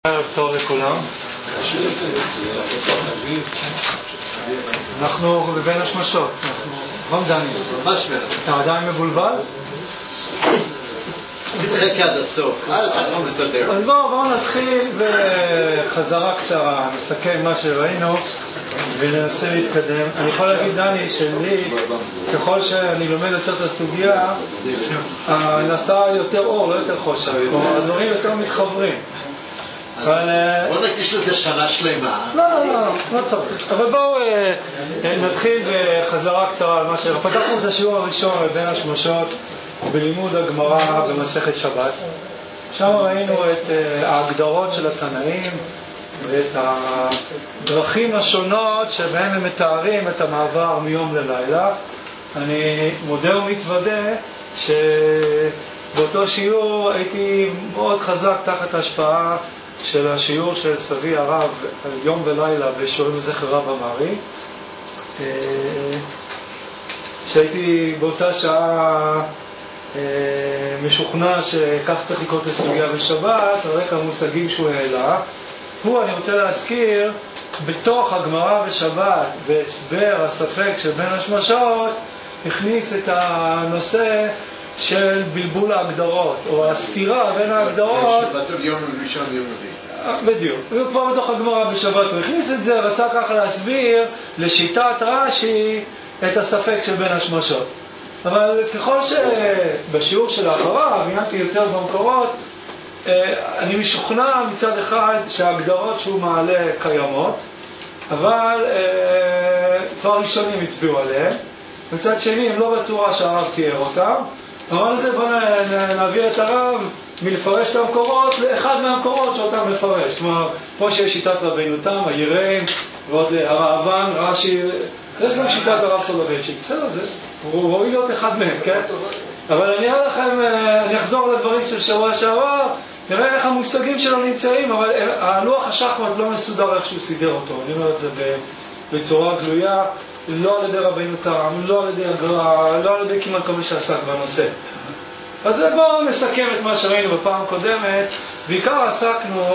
ערב טוב לכולם. אנחנו בבין השמשות. נכון דני? ממש מעט. אתה עדיין מבולבל? נתחכה עד הסוף, אז אנחנו מסתדר. אז בואו נתחיל בחזרה קצרה, נסכם מה שראינו וננסה להתקדם. אני יכול להגיד דני שלי, ככל שאני לומד יותר את הסוגיה, נעשה יותר אור, לא יותר חושך, הדברים יותר מתחברים. בוא נקדיש לזה שנה שלמה. לא צריך. אבל בואו נתחיל בחזרה קצרה על מה פתחנו את השיעור הראשון בין השמשות בלימוד הגמרא במסכת שבת. שם ראינו את ההגדרות של התנאים ואת הדרכים השונות שבהם הם מתארים את המעבר מיום ללילה. אני מודה ומתוודה שבאותו שיעור הייתי מאוד חזק תחת ההשפעה של השיעור של סבי הרב על יום ולילה בשיעורים לזכר רב אמרי, שהייתי באותה שעה משוכנע שכך צריך לקרוא את הסוגיה בשבת על רקע המושגים שהוא העלה. אני רוצה להזכיר בתוך הגמרא בשבת בהסבר הספק של בין השמשות הכניס את הנושא של בלבול ההגדרות או הסתירה בין ההגדרות. שבת יום ראשון יום רביעי. בדיוק. וכבר בתוך הגמרא בשבת הוא הכניס את זה, רצה ככה להסביר לשיטת רש"י את הספק של בין השמשות. אבל ככל שבשיעור של האחריו עיינתי יותר במקורות, אני משוכנע מצד אחד שההגדרות שהוא מעלה קיימות, אבל כבר ראשונים הצביעו עליהם, מצד שני הם לא בצורה שהרב תיאר אותם. אבל זה בוא נעביר את הרב מלפרש את המקורות לאחד מהמקורות שאותם מפרש. כלומר, פה שיש שיטת רבינו תם, היראים, ועוד הרעבן, רש"י, יש גם שיטת הרב סולובייצ'יק. בסדר, הוא ראוי להיות אחד מהם, כן? אבל אני אראה לכם, אני אחזור לדברים של שבוע שעבר, נראה איך המושגים שלו נמצאים, אבל הלוח השחמט לא מסודר איך שהוא סידר אותו. אני אומר את זה בצורה גלויה, לא על ידי רבינו תם, לא על ידי הגר"א, לא על ידי כמעט כל מי שעסק בנושא. אז בואו נסכם את מה שראינו בפעם קודמת. בעיקר עסקנו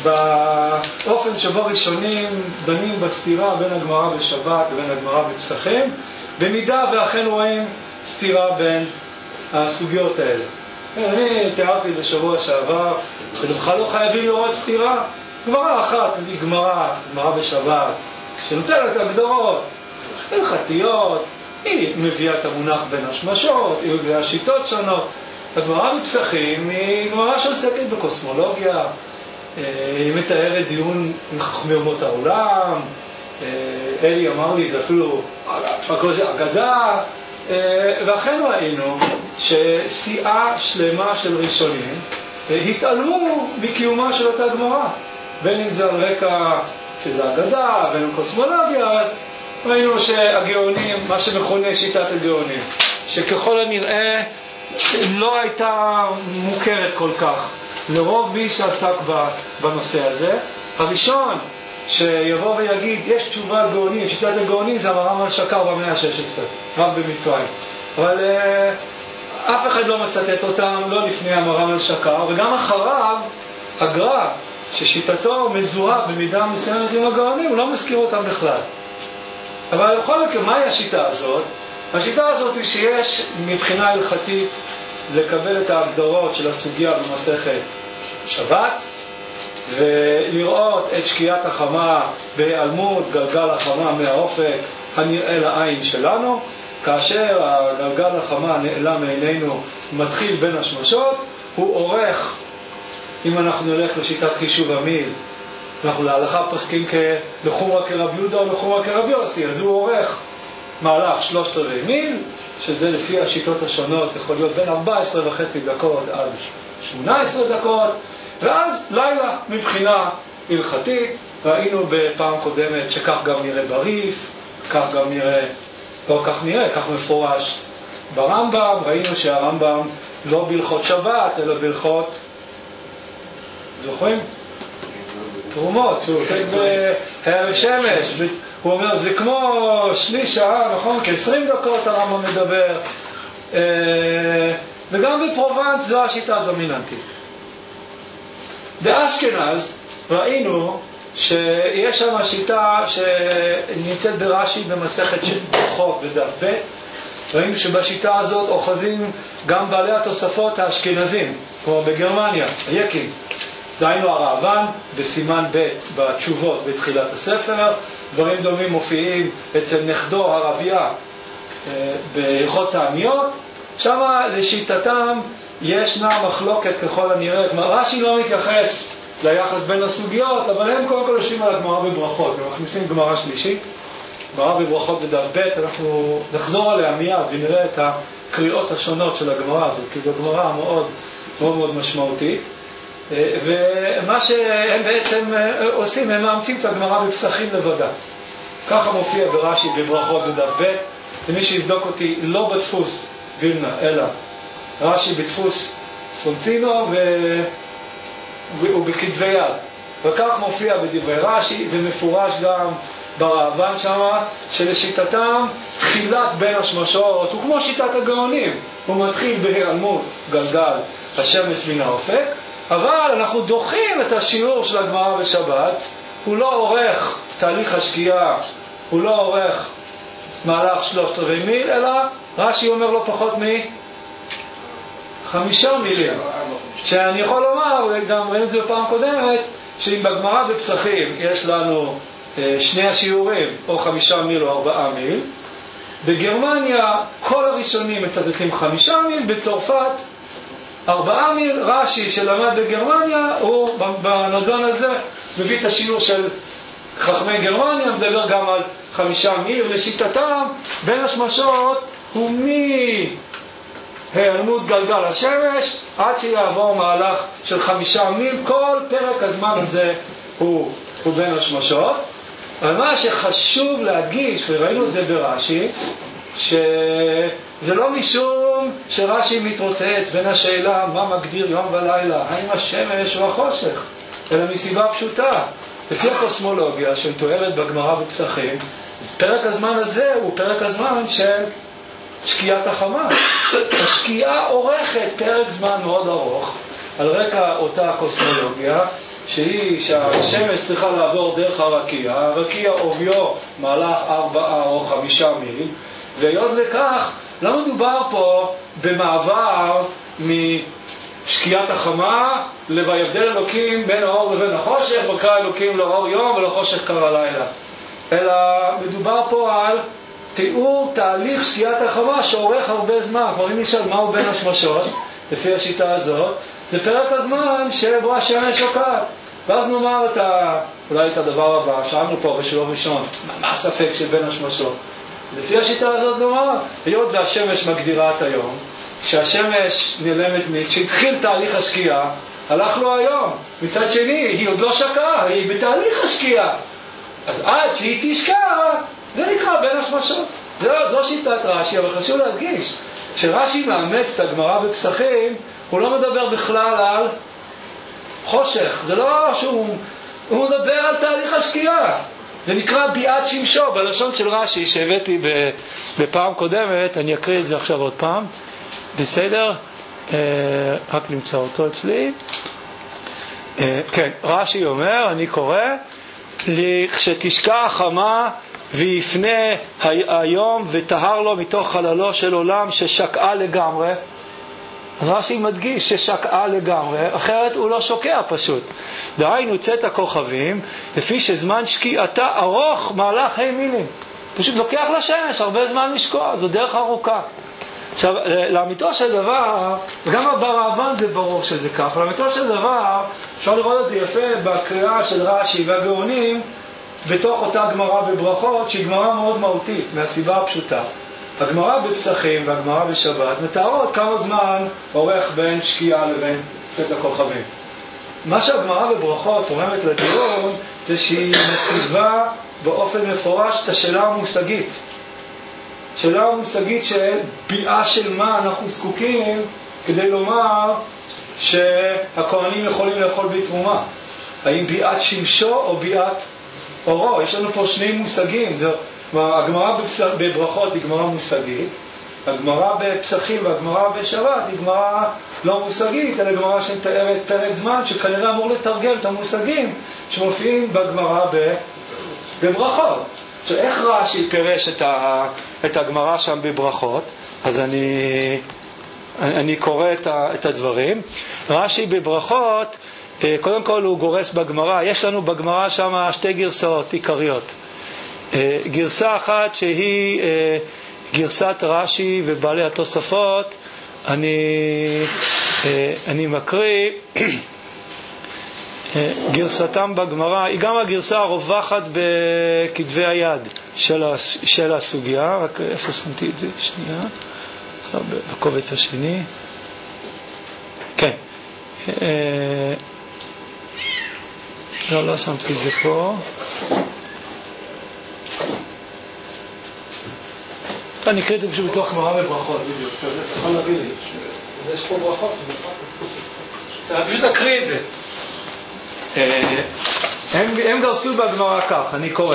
באופן שבו ראשונים דנים בסתירה בין הגמרא בשבת ובין הגמרא בפסחים, במידה ואכן רואים סתירה בין הסוגיות האלה. אני תיארתי בשבוע שעבר שבכלל לא חייבים לראות סתירה. גמרא אחת היא גמרא בשבת, שנותנת הגדרות הלכתיות, היא מביאה את המונח בין השמשות, היא מביאה שיטות שונות. הגמרא בפסחים היא גמרא שעוסקת בקוסמולוגיה, היא מתארת דיון עם חכמי אומות העולם, אלי אמר לי זה אפילו הכל זה אגדה, ואכן ראינו שסיעה שלמה של ראשונים התעלמו בקיומה של אותה גמרא, בין אם זה על רקע שזה אגדה, בין אם קוסמולוגיה. ראינו שהגאונים, מה שמכונה שיטת הגאונים, שככל הנראה לא הייתה מוכרת כל כך לרוב מי שעסק בנושא הזה. הראשון שיבוא ויגיד יש תשובה גאונים, שיטת הגאונים, זה המר"ם שקר במאה ה-16, רב במצרים. אבל אף אחד לא מצטט אותם, לא לפני המר"ם שקר, וגם אחריו הגר"א ששיטתו מזוהה במידה מסוימת עם הגאונים, הוא לא מזכיר אותם בכלל. אבל בכל מקרה, מהי השיטה הזאת? השיטה הזאת היא שיש מבחינה הלכתית לקבל את ההגדרות של הסוגיה במסכת שבת, ולראות את שקיעת החמה בהיעלמות גלגל החמה מהאופק הנראה לעין שלנו, כאשר הגלגל החמה נעלם מעינינו מתחיל בין השמשות, הוא עורך, אם אנחנו נלך לשיטת חישוב המיל, אנחנו להלכה פוסקים לחומרה כרבי יהודה או לחומרה כרבי יוסי, אז הוא עורך מהלך 3/4 מיל, שזה לפי השיטות השונות יכול להיות בין 14.5 דקות עד 18 דקות, ואז לילה מבחינה הלכתית. ראינו בפעם קודמת שכך גם נראה בריף, כך גם נראה, לא כך נראה, כך מפורש ברמב"ם. ראינו שהרמב"ם לא בהלכות שבת אלא בהלכות, זוכרים? תרומות, שהוא עוסק בערב שמש, הוא אומר זה כמו שליש שעה, נכון? כ-20 דקות הרמב"ם מדבר, וגם בפרובנס זו השיטה הדומיננטית. באשכנז ראינו שיש שם שיטה שנמצאת ברש"י במסכת של ברכות בדף ב'. ראינו שבשיטה הזאת אוחזים גם בעלי התוספות האשכנזים, כמו בגרמניה, היקים. דהיינו הרעב"ן בסימן ב' בתשובות בתחילת הספר. דברים דומים מופיעים אצל נכדו הרביה בהלכות תעניות. שם לשיטתם ישנה מחלוקת ככל הנראה. רש"י לא מתייחס ליחס בין הסוגיות, אבל הם קודם כל יושבים על הגמרא בברכות. הם מכניסים גמרא שלישית, גמרא בברכות בדף ב'. אנחנו נחזור עליה מיד ונראה את הקריאות השונות של הגמרא הזאת, כי זו גמרא מאוד מאוד מאוד משמעותית. ומה שהם בעצם עושים, הם מאמצים את הגמרא בפסחים לבדה. ככה מופיע ברש"י בברכות בדף ב'. ומי שיבדוק אותי לא בדפוס וילנה, אלא רש"י בדפוס סונצינו ובכתבי יד. וכך מופיע בדברי רש"י. זה מפורש גם ברעב"ן שמה, שלשיטתם תחילת בין השמשות הוא כמו שיטת הגאונים. הוא מתחיל בהיעלמות גלגל השמש מן האופק, אבל אנחנו דוחים את השיעור של הגמרא בשבת. הוא לא עורך תהליך השקיעה, הוא לא עורך מהלך 3/4 מיל, אלא רש"י אומר לא פחות מ5 מילים. שאני יכול לומר, וגם ראינו את זה בפעם קודמת, שאם בגמרא בפסחים יש לנו 2 השיעורים, או 5 מיל או 4 מיל, בגרמניה כל הראשונים מצטטים 5 מיל, בצרפת 4 מיל. רש"י שלמד בגרמניה, הוא בנדון הזה מביא את השיעור של חכמי גרמניה, מדבר גם על 5 מיל. לשיטתם בין השמשות הוא מהיעלמות גלגל השמש עד שיעבור מהלך של 5 מיל. כל פרק הזמן הזה הוא בין השמשות. אבל מה שחשוב להדגיש, וראינו את זה ברש"י, שזה לא משום שרש"י מתרוצץ בין השאלה מה מגדיר יום ולילה, האם השמש או החושך, אלא מסיבה פשוטה. לפי הקוסמולוגיה שמתוארת בגמרא בפסחים, אז פרק הזמן הזה הוא פרק הזמן של שקיעת החמה. השקיעה עורכת פרק זמן מאוד ארוך על רקע אותה הקוסמולוגיה, שהשמש צריכה לעבור דרך הרקיע. הרקיע עוביו מהלך 4 או 5 מיל, והיות לכך לא מדובר פה במעבר משקיעת החמה ויבדל אלוקים בין האור לבין החושך, וקרא אלוקים לאור יום ולחושך קרא לילה, אלא מדובר פה על תיאור תהליך שקיעת החמה שעורך הרבה זמן. כבר אם נשאל מהו בין השמשות לפי השיטה הזאת, זה פרק הזמן שבו השמש שוקעת. ואז נאמר אולי את הדבר הבא, שאלנו פה בשיעור ראשון, מה הספק של בין השמשות? לפי השיטה הזאת נאמר, היות והשמש מגדירה את היום, כשהשמש נעלמת, כשהתחיל תהליך השקיעה, הלך לו היום. מצד שני, היא עוד לא שקעה, היא בתהליך השקיעה. אז עד שהיא תשקע, זה נקרא בין השמשות. זו שיטת רש"י, אבל חשוב להדגיש, כשרש"י מאמץ את הגמרא בפסחים, הוא לא מדבר בכלל על חושך. זה לא שהוא מדבר על תהליך השקיעה. זה נקרא ביאת שמשו, בלשון של רש"י שהבאתי בפעם קודמת. אני אקריא את זה עכשיו עוד פעם. בסדר? רק נמצא אותו אצלי. כן, רש"י אומר, אני קורא, כשתשקע החמה ויפנה היום וטהר לו מתוך חללו של עולם ששקעה לגמרי. רש"י מדגיש ששקעה לגמרי, אחרת הוא לא שוקע פשוט. דהיינו צאת הכוכבים, לפי שזמן שקיעתה ארוך מהלך מילים. פשוט לוקח לשמש הרבה זמן לשקוע, זו דרך ארוכה. עכשיו, לאמיתו של דבר, וגם ברעב"ן זה ברור שזה כך, לאמיתו של דבר, אפשר לראות את זה יפה בקריאה של רש"י והגאונים, בתוך אותה גמרא בברכות, שהיא גמרא מאוד מהותית, מהסיבה הפשוטה. הגמרא בפסחים והגמרא בשבת מתארות כמה זמן עורך בין שקיעה לבין צאת הכוכבים. מה שהגמרא בברכות תורמת לדיון, זה שהיא מציבה באופן מפורש את השאלה המושגית. שאלה המושגית של ביאה של מה אנחנו זקוקים כדי לומר שהכהנים יכולים לאכול בתרומה. האם ביאת שמשו או ביאת אורו? יש לנו פה 2 מושגים. הגמרא בברכות היא גמרא מושגית, הגמרא בפסחים והגמרא בשבת היא גמרא לא מושגית, אלא גמרא שמתארת פרק זמן שכנראה אמור לתרגל את המושגים שמופיעים בגמרא בברכות. איך רש"י פירש את הגמרא שם בברכות? אז אני קורא את הדברים. רש"י בברכות, קודם כל הוא גורס בגמרא, יש לנו בגמרא שם שתי גרסאות עיקריות. גרסה אחת שהיא גרסת רש"י ובעלי התוספות, אני מקריא גרסתם בגמרא, היא גם הגרסה הרווחת בכתבי היד של הסוגיה. רק איפה שמתי את זה? שנייה, בקובץ השני. כן, לא שמתי את זה פה. אני אקריא את זה פשוט בתוך גמרא בברכות, בדיוק. אתה יכול להביא לי. יש פה ברכות. אני פשוט אקריא את זה. הם גרסו בגמרא כך, אני קורא.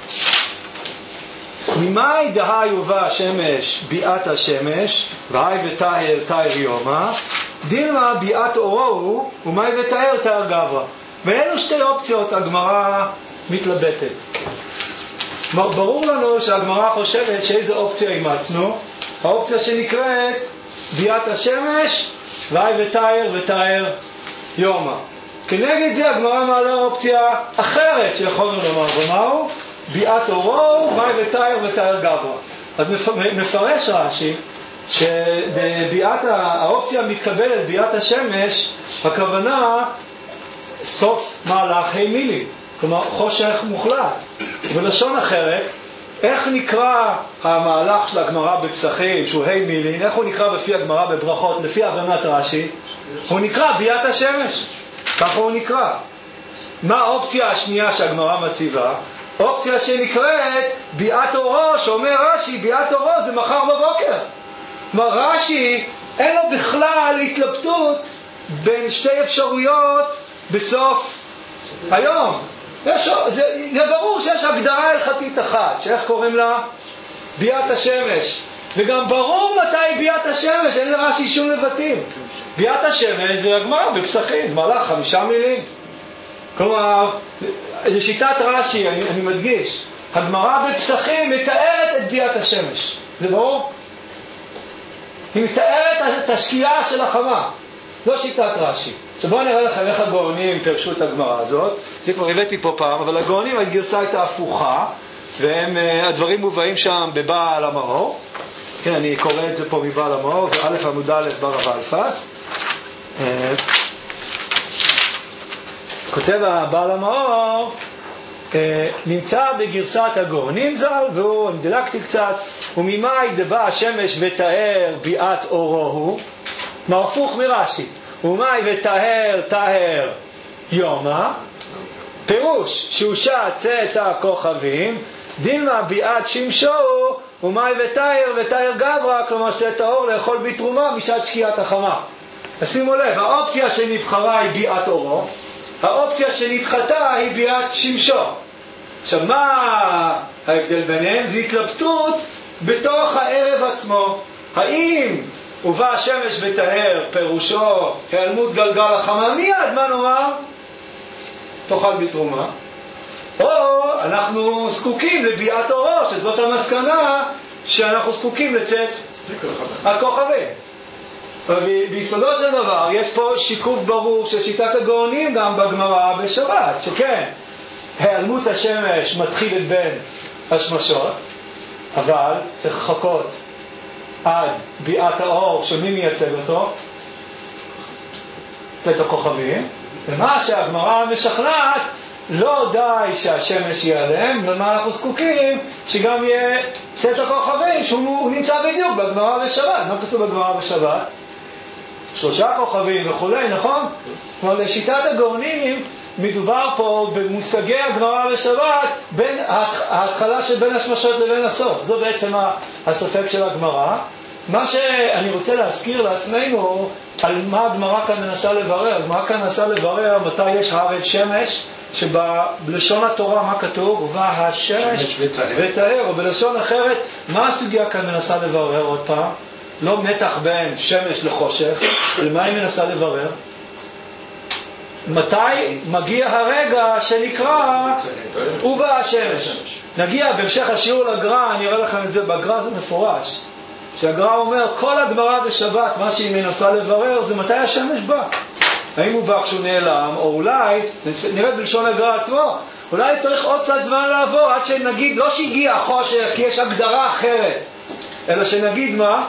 ממאי דהי ובא השמש ביאת השמש, והי ותאר תאר יומא, דילמה ביאת אורו ומאי ותאר תאר גברא. ואלו שתי אופציות הגמרא מתלבטת. ברור לנו שהגמרא חושבת שאיזו אופציה אימצנו, האופציה שנקראת ביאת השמש והי ותאר ותאר יומא. כנגד זה הגמרא מעלה אופציה אחרת שיכולנו לומר, ומהו? ביאת אורו, מאי ותאר ותאר גברא. אז מפרש רש"י שבביאת האופציה מתקבלת ביאת השמש, הכוונה סוף מהלך מילי, כלומר חושך מוחלט. בלשון אחרת, איך נקרא המהלך של הגמרא בפסחים שהוא מילי, איך הוא נקרא בפי הגמרא בברכות לפי הבנת רש"י? הוא נקרא ביאת השמש, ככה הוא נקרא. מה האופציה השנייה שהגמרא מציבה? אופציה שנקראת ביאת אורו, שאומר רש"י ביאת אורו זה מחר בבוקר. כלומר רש"י אין לו בכלל התלבטות בין שתי אפשרויות בסוף היום. זה ברור שיש הגדרה הלכתית אחת, שאיך קוראים לה? ביאת השמש. וגם ברור מתי ביאת השמש, אין לרש"י שום לבטים. ביאת השמש זה הגמרא בפסחים, זה מהלך 5 מילים. כלומר, לשיטת רש"י, אני מדגיש, הגמרא בפסחים מתארת את ביאת השמש. זה ברור? היא מתארת את השקיעה של החמה. לא שיטת רש"י. עכשיו בואו נראה לכם איך הגאונים פרשו את הגמרא הזאת. זה כבר הבאתי פה פעם, אבל הגאונים הגרסה הייתה הפוכה, והדברים מובאים שם בבעל המאור. כן, אני קורא את זה פה מבעל המאור, זה א' עמוד א' ברב אלפס. כותב הבעל המאור, נמצא בגרסת הגאונים ז"ל, והוא, אני דילגתי קצת, וממאי דבא השמש ותאר ביאת אורו הוא, מהפוך מרש"י, ומאי ותאר תאר יומא, פירוש שהושע צאת הכוכבים, דילמה ביאת שמשו, ומאי ותאר גברא, כלומר שתת האור לאכול בתרומה משעת שקיעת החמה. תשימו לב, האופציה שנבחרה היא ביאת אורו, האופציה שנדחתה היא ביאת שמשו. עכשיו מה ההבדל ביניהם? זה התלבטות בתוך הערב עצמו. האם ובא השמש ותאר פירושו היעלמות גלגל החמה מיד, מה נאמר? תאכל בתרומה. או אנחנו זקוקים לביאת אורו, שזאת המסקנה שאנחנו זקוקים לצאת הכוכבים. ביסודו של דבר יש פה שיקוף ברור של שיטת הגאונים גם בגמרא בשבת, שכן היעלמות השמש מתחיל את בין השמשות, אבל צריך לחכות עד ביאת האור שמי מייצג אותו? צאת הכוכבים. ומה שהגמרא משכנעת, לא די שהשמש ייעלם, ומה אנחנו זקוקים? שגם יהיה צאת הכוכבים שהוא נמצא בדיוק בגמרא בשבת. מה כתוב בגמרא בשבת? 3 כוכבים וכולי, נכון? כלומר, לשיטת הגאונים מדובר פה במושגי הגמרא בשבת בין ההתחלה של בין השמשות לבין הסוף. זו בעצם הספק של הגמרא. מה שאני רוצה להזכיר לעצמנו על מה הגמרא כאן מנסה לברר. הגמרא כאן מנסה לברר מתי יש ערב שמש שבלשון התורה מה כתוב? ובא השמש ותאר, או בלשון אחרת, מה הסוגיה כאן מנסה לברר עוד פעם? לא מתח בין שמש לחושך, למה היא מנסה לברר? מתי מגיע הרגע שנקרא ובא השמש? נגיע בהמשך השיעור לגר"א, אני אראה לכם את זה, בגר"א זה מפורש, שהגר"א אומר כל הגמרא בשבת מה שהיא מנסה לברר זה מתי השמש בא. האם הוא בא כשהוא נעלם, או אולי, נראה בלשון הגר"א עצמו, אולי צריך עוד קצת זמן לעבור עד שנגיד, לא שהגיע החושך כי יש הגדרה אחרת, אלא שנגיד מה?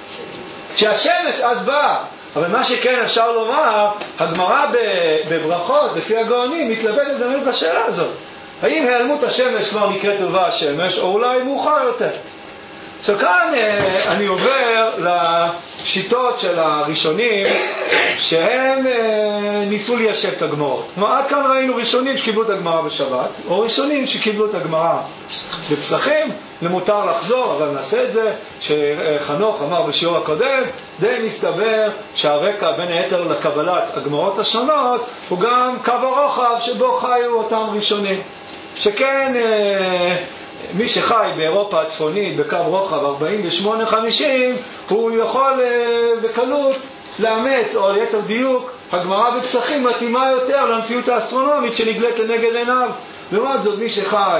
שהשמש אז בא. אבל מה שכן אפשר לומר, הגמרא בברכות, לפי הגאונים, מתלבטת באמת בשאלה הזאת. האם היעלמות השמש כבר נקראת ובא השמש, או אולי מאוחר יותר? עכשיו כאן אני עובר לשיטות של הראשונים שהם ניסו ליישב את הגמרות. עד כאן ראינו ראשונים שקיבלו את הגמרא בשבת, או ראשונים שקיבלו את הגמרא בפסחים. למותר לחזור, אבל נעשה את זה, שחנוך אמר בשיעור הקודם, די מסתבר שהרקע בין היתר לקבלת הגמרות השונות הוא גם קו הרוחב שבו חיו אותם ראשונים. שכן מי שחי באירופה הצפונית בקו רוחב 48-50 הוא יכול בקלות לאמץ, או ליתר דיוק, הגמרא בפסחים מתאימה יותר למציאות האסטרונומית שנגלית לנגד עיניו. לעומת זאת מי שחי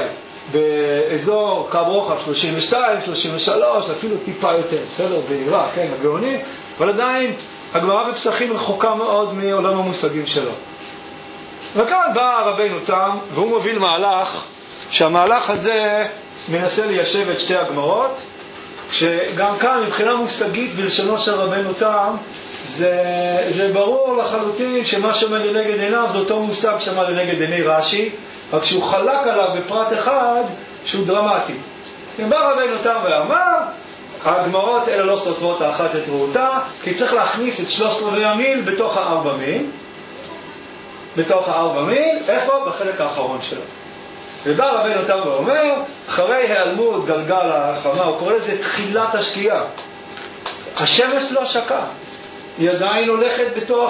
באזור קו רוחב 32, 33, אפילו טיפה יותר, בסדר, בעירה, כן, הגאונים, אבל עדיין הגמרא בפסחים רחוקה מאוד מעולם המושגים שלו. וכאן בא רבינו תם, והוא מוביל מהלך, שהמהלך הזה מנסה ליישב את שתי הגמרות, שגם כאן מבחינה מושגית בלשונו של רבינו תם, זה ברור לחלוטין שמה שעומד לנגד עיניו זה אותו מושג שעומד לנגד עיני רש"י, רק שהוא חלק עליו בפרט אחד שהוא דרמטי. בא רבינו תם ואמר, הגמרות אלה לא סותרות האחת את רעותה, כי צריך להכניס את 3/4 המיל בתוך 4 מיל. בתוך 4 מיל, איפה? בחלק האחרון שלו. ובא רבינו תם ואומר, אחרי היעלמות גלגל החמה, הוא קורא לזה תחילת השקיעה. השמש לא שקעה, היא עדיין הולכת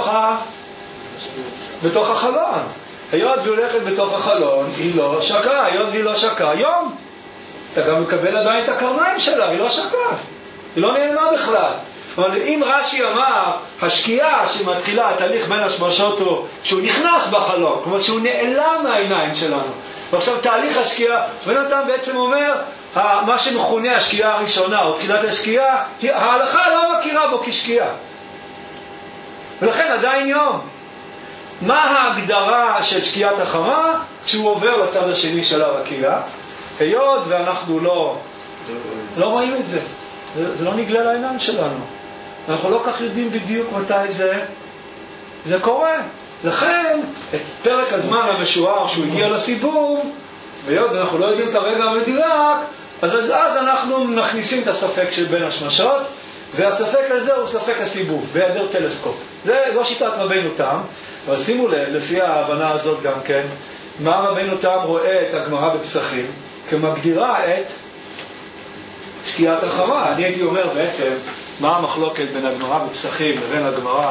בתוך החלון. היות והיא הולכת בתוך החלון, היא לא שקעה. היות והיא לא שקעה, יום. אתה גם מקבל עדיין את הקרניים שלה, היא לא שקעה. היא לא נעלמה בכלל. אבל אם רש"י אמר, השקיעה שמתחילה, התהליך בין השמשות הוא, שהוא נכנס בחלון, כלומר שהוא נעלם מהעיניים שלנו. ועכשיו תהליך השקיעה, ונתן בעצם אומר, מה שמכונה השקיעה הראשונה, או תחילת השקיעה, ההלכה לא מכירה בו כשקיעה. ולכן עדיין יום. מה ההגדרה של שקיעת החמה? כשהוא עובר לצד השני של הרקיעה. היות ואנחנו לא רואים את זה. זה לא נגלה לעיניים שלנו. אנחנו לא כך יודעים בדיוק מתי זה קורה. לכן, את פרק הזמן המשוער שהוא הגיע לסיבוב, והיות ואנחנו לא יודעים את הרגע המדויק, אז אנחנו מכניסים את הספק של בין השמשות, והספק הזה הוא ספק הסיבוב, בהיעדר טלסקופ. זה לא שיטת רבינו תם, אבל שימו לב, לפי ההבנה הזאת גם כן, מה רבינו תם רואה את הגמרא בפסחים, כמגדירה את שקיעת החמה. אני הייתי אומר בעצם, מה המחלוקת בין הגמרא בפסחים לבין הגמרא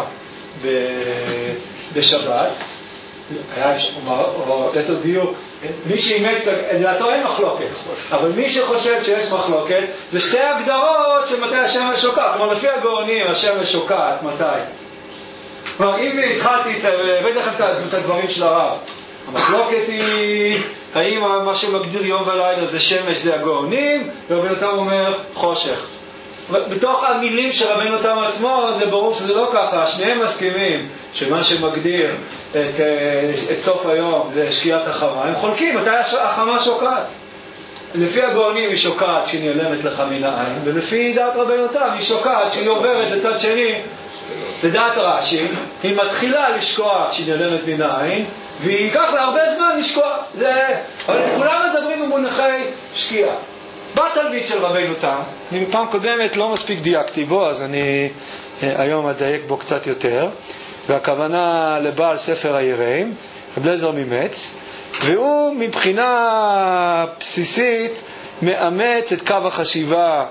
בשבת? היה את הדיוק, מי שאימץ, לדעתו אין מחלוקת, אבל מי שחושב שיש מחלוקת, זה שתי הגדרות של מתי השמש שוקעת. כלומר, לפי הגאונים, השמש שוקעת, מתי? כלומר, אם התחלתי, הבאתי לכם את הדברים של הרב, המחלוקת היא, האם מה שמגדיר יום ולילה זה שמש, זה הגאונים, ורבינו תם אומר חושך. בתוך המילים של רבינו תם עצמו זה ברור שזה לא ככה. שניהם מסכימים שמה שמגדיר את סוף היום זה שקיעת החמה. הם חולקים מתי החמה שוקעת. לפי הגאונים היא שוקעת שהיא נעלמת לך מן העין, ולפי דעת רבינו תם היא שוקעת שהיא עוברת לצד שני. לדעת רש"י היא מתחילה לשקוע כשהיא נעלמת מן העין, והיא ייקח לה הרבה זמן לשקוע. אבל כולם מדברים במונחי שקיעה. בא תלמיד של רבינו תם, אני בפעם קודמת לא מספיק דייקתי בו, אז אני היום אדייק בו קצת יותר, והכוונה לבעל ספר היראים, רב אליעזר ממץ, והוא מבחינה בסיסית מאמץ את קו החשיבה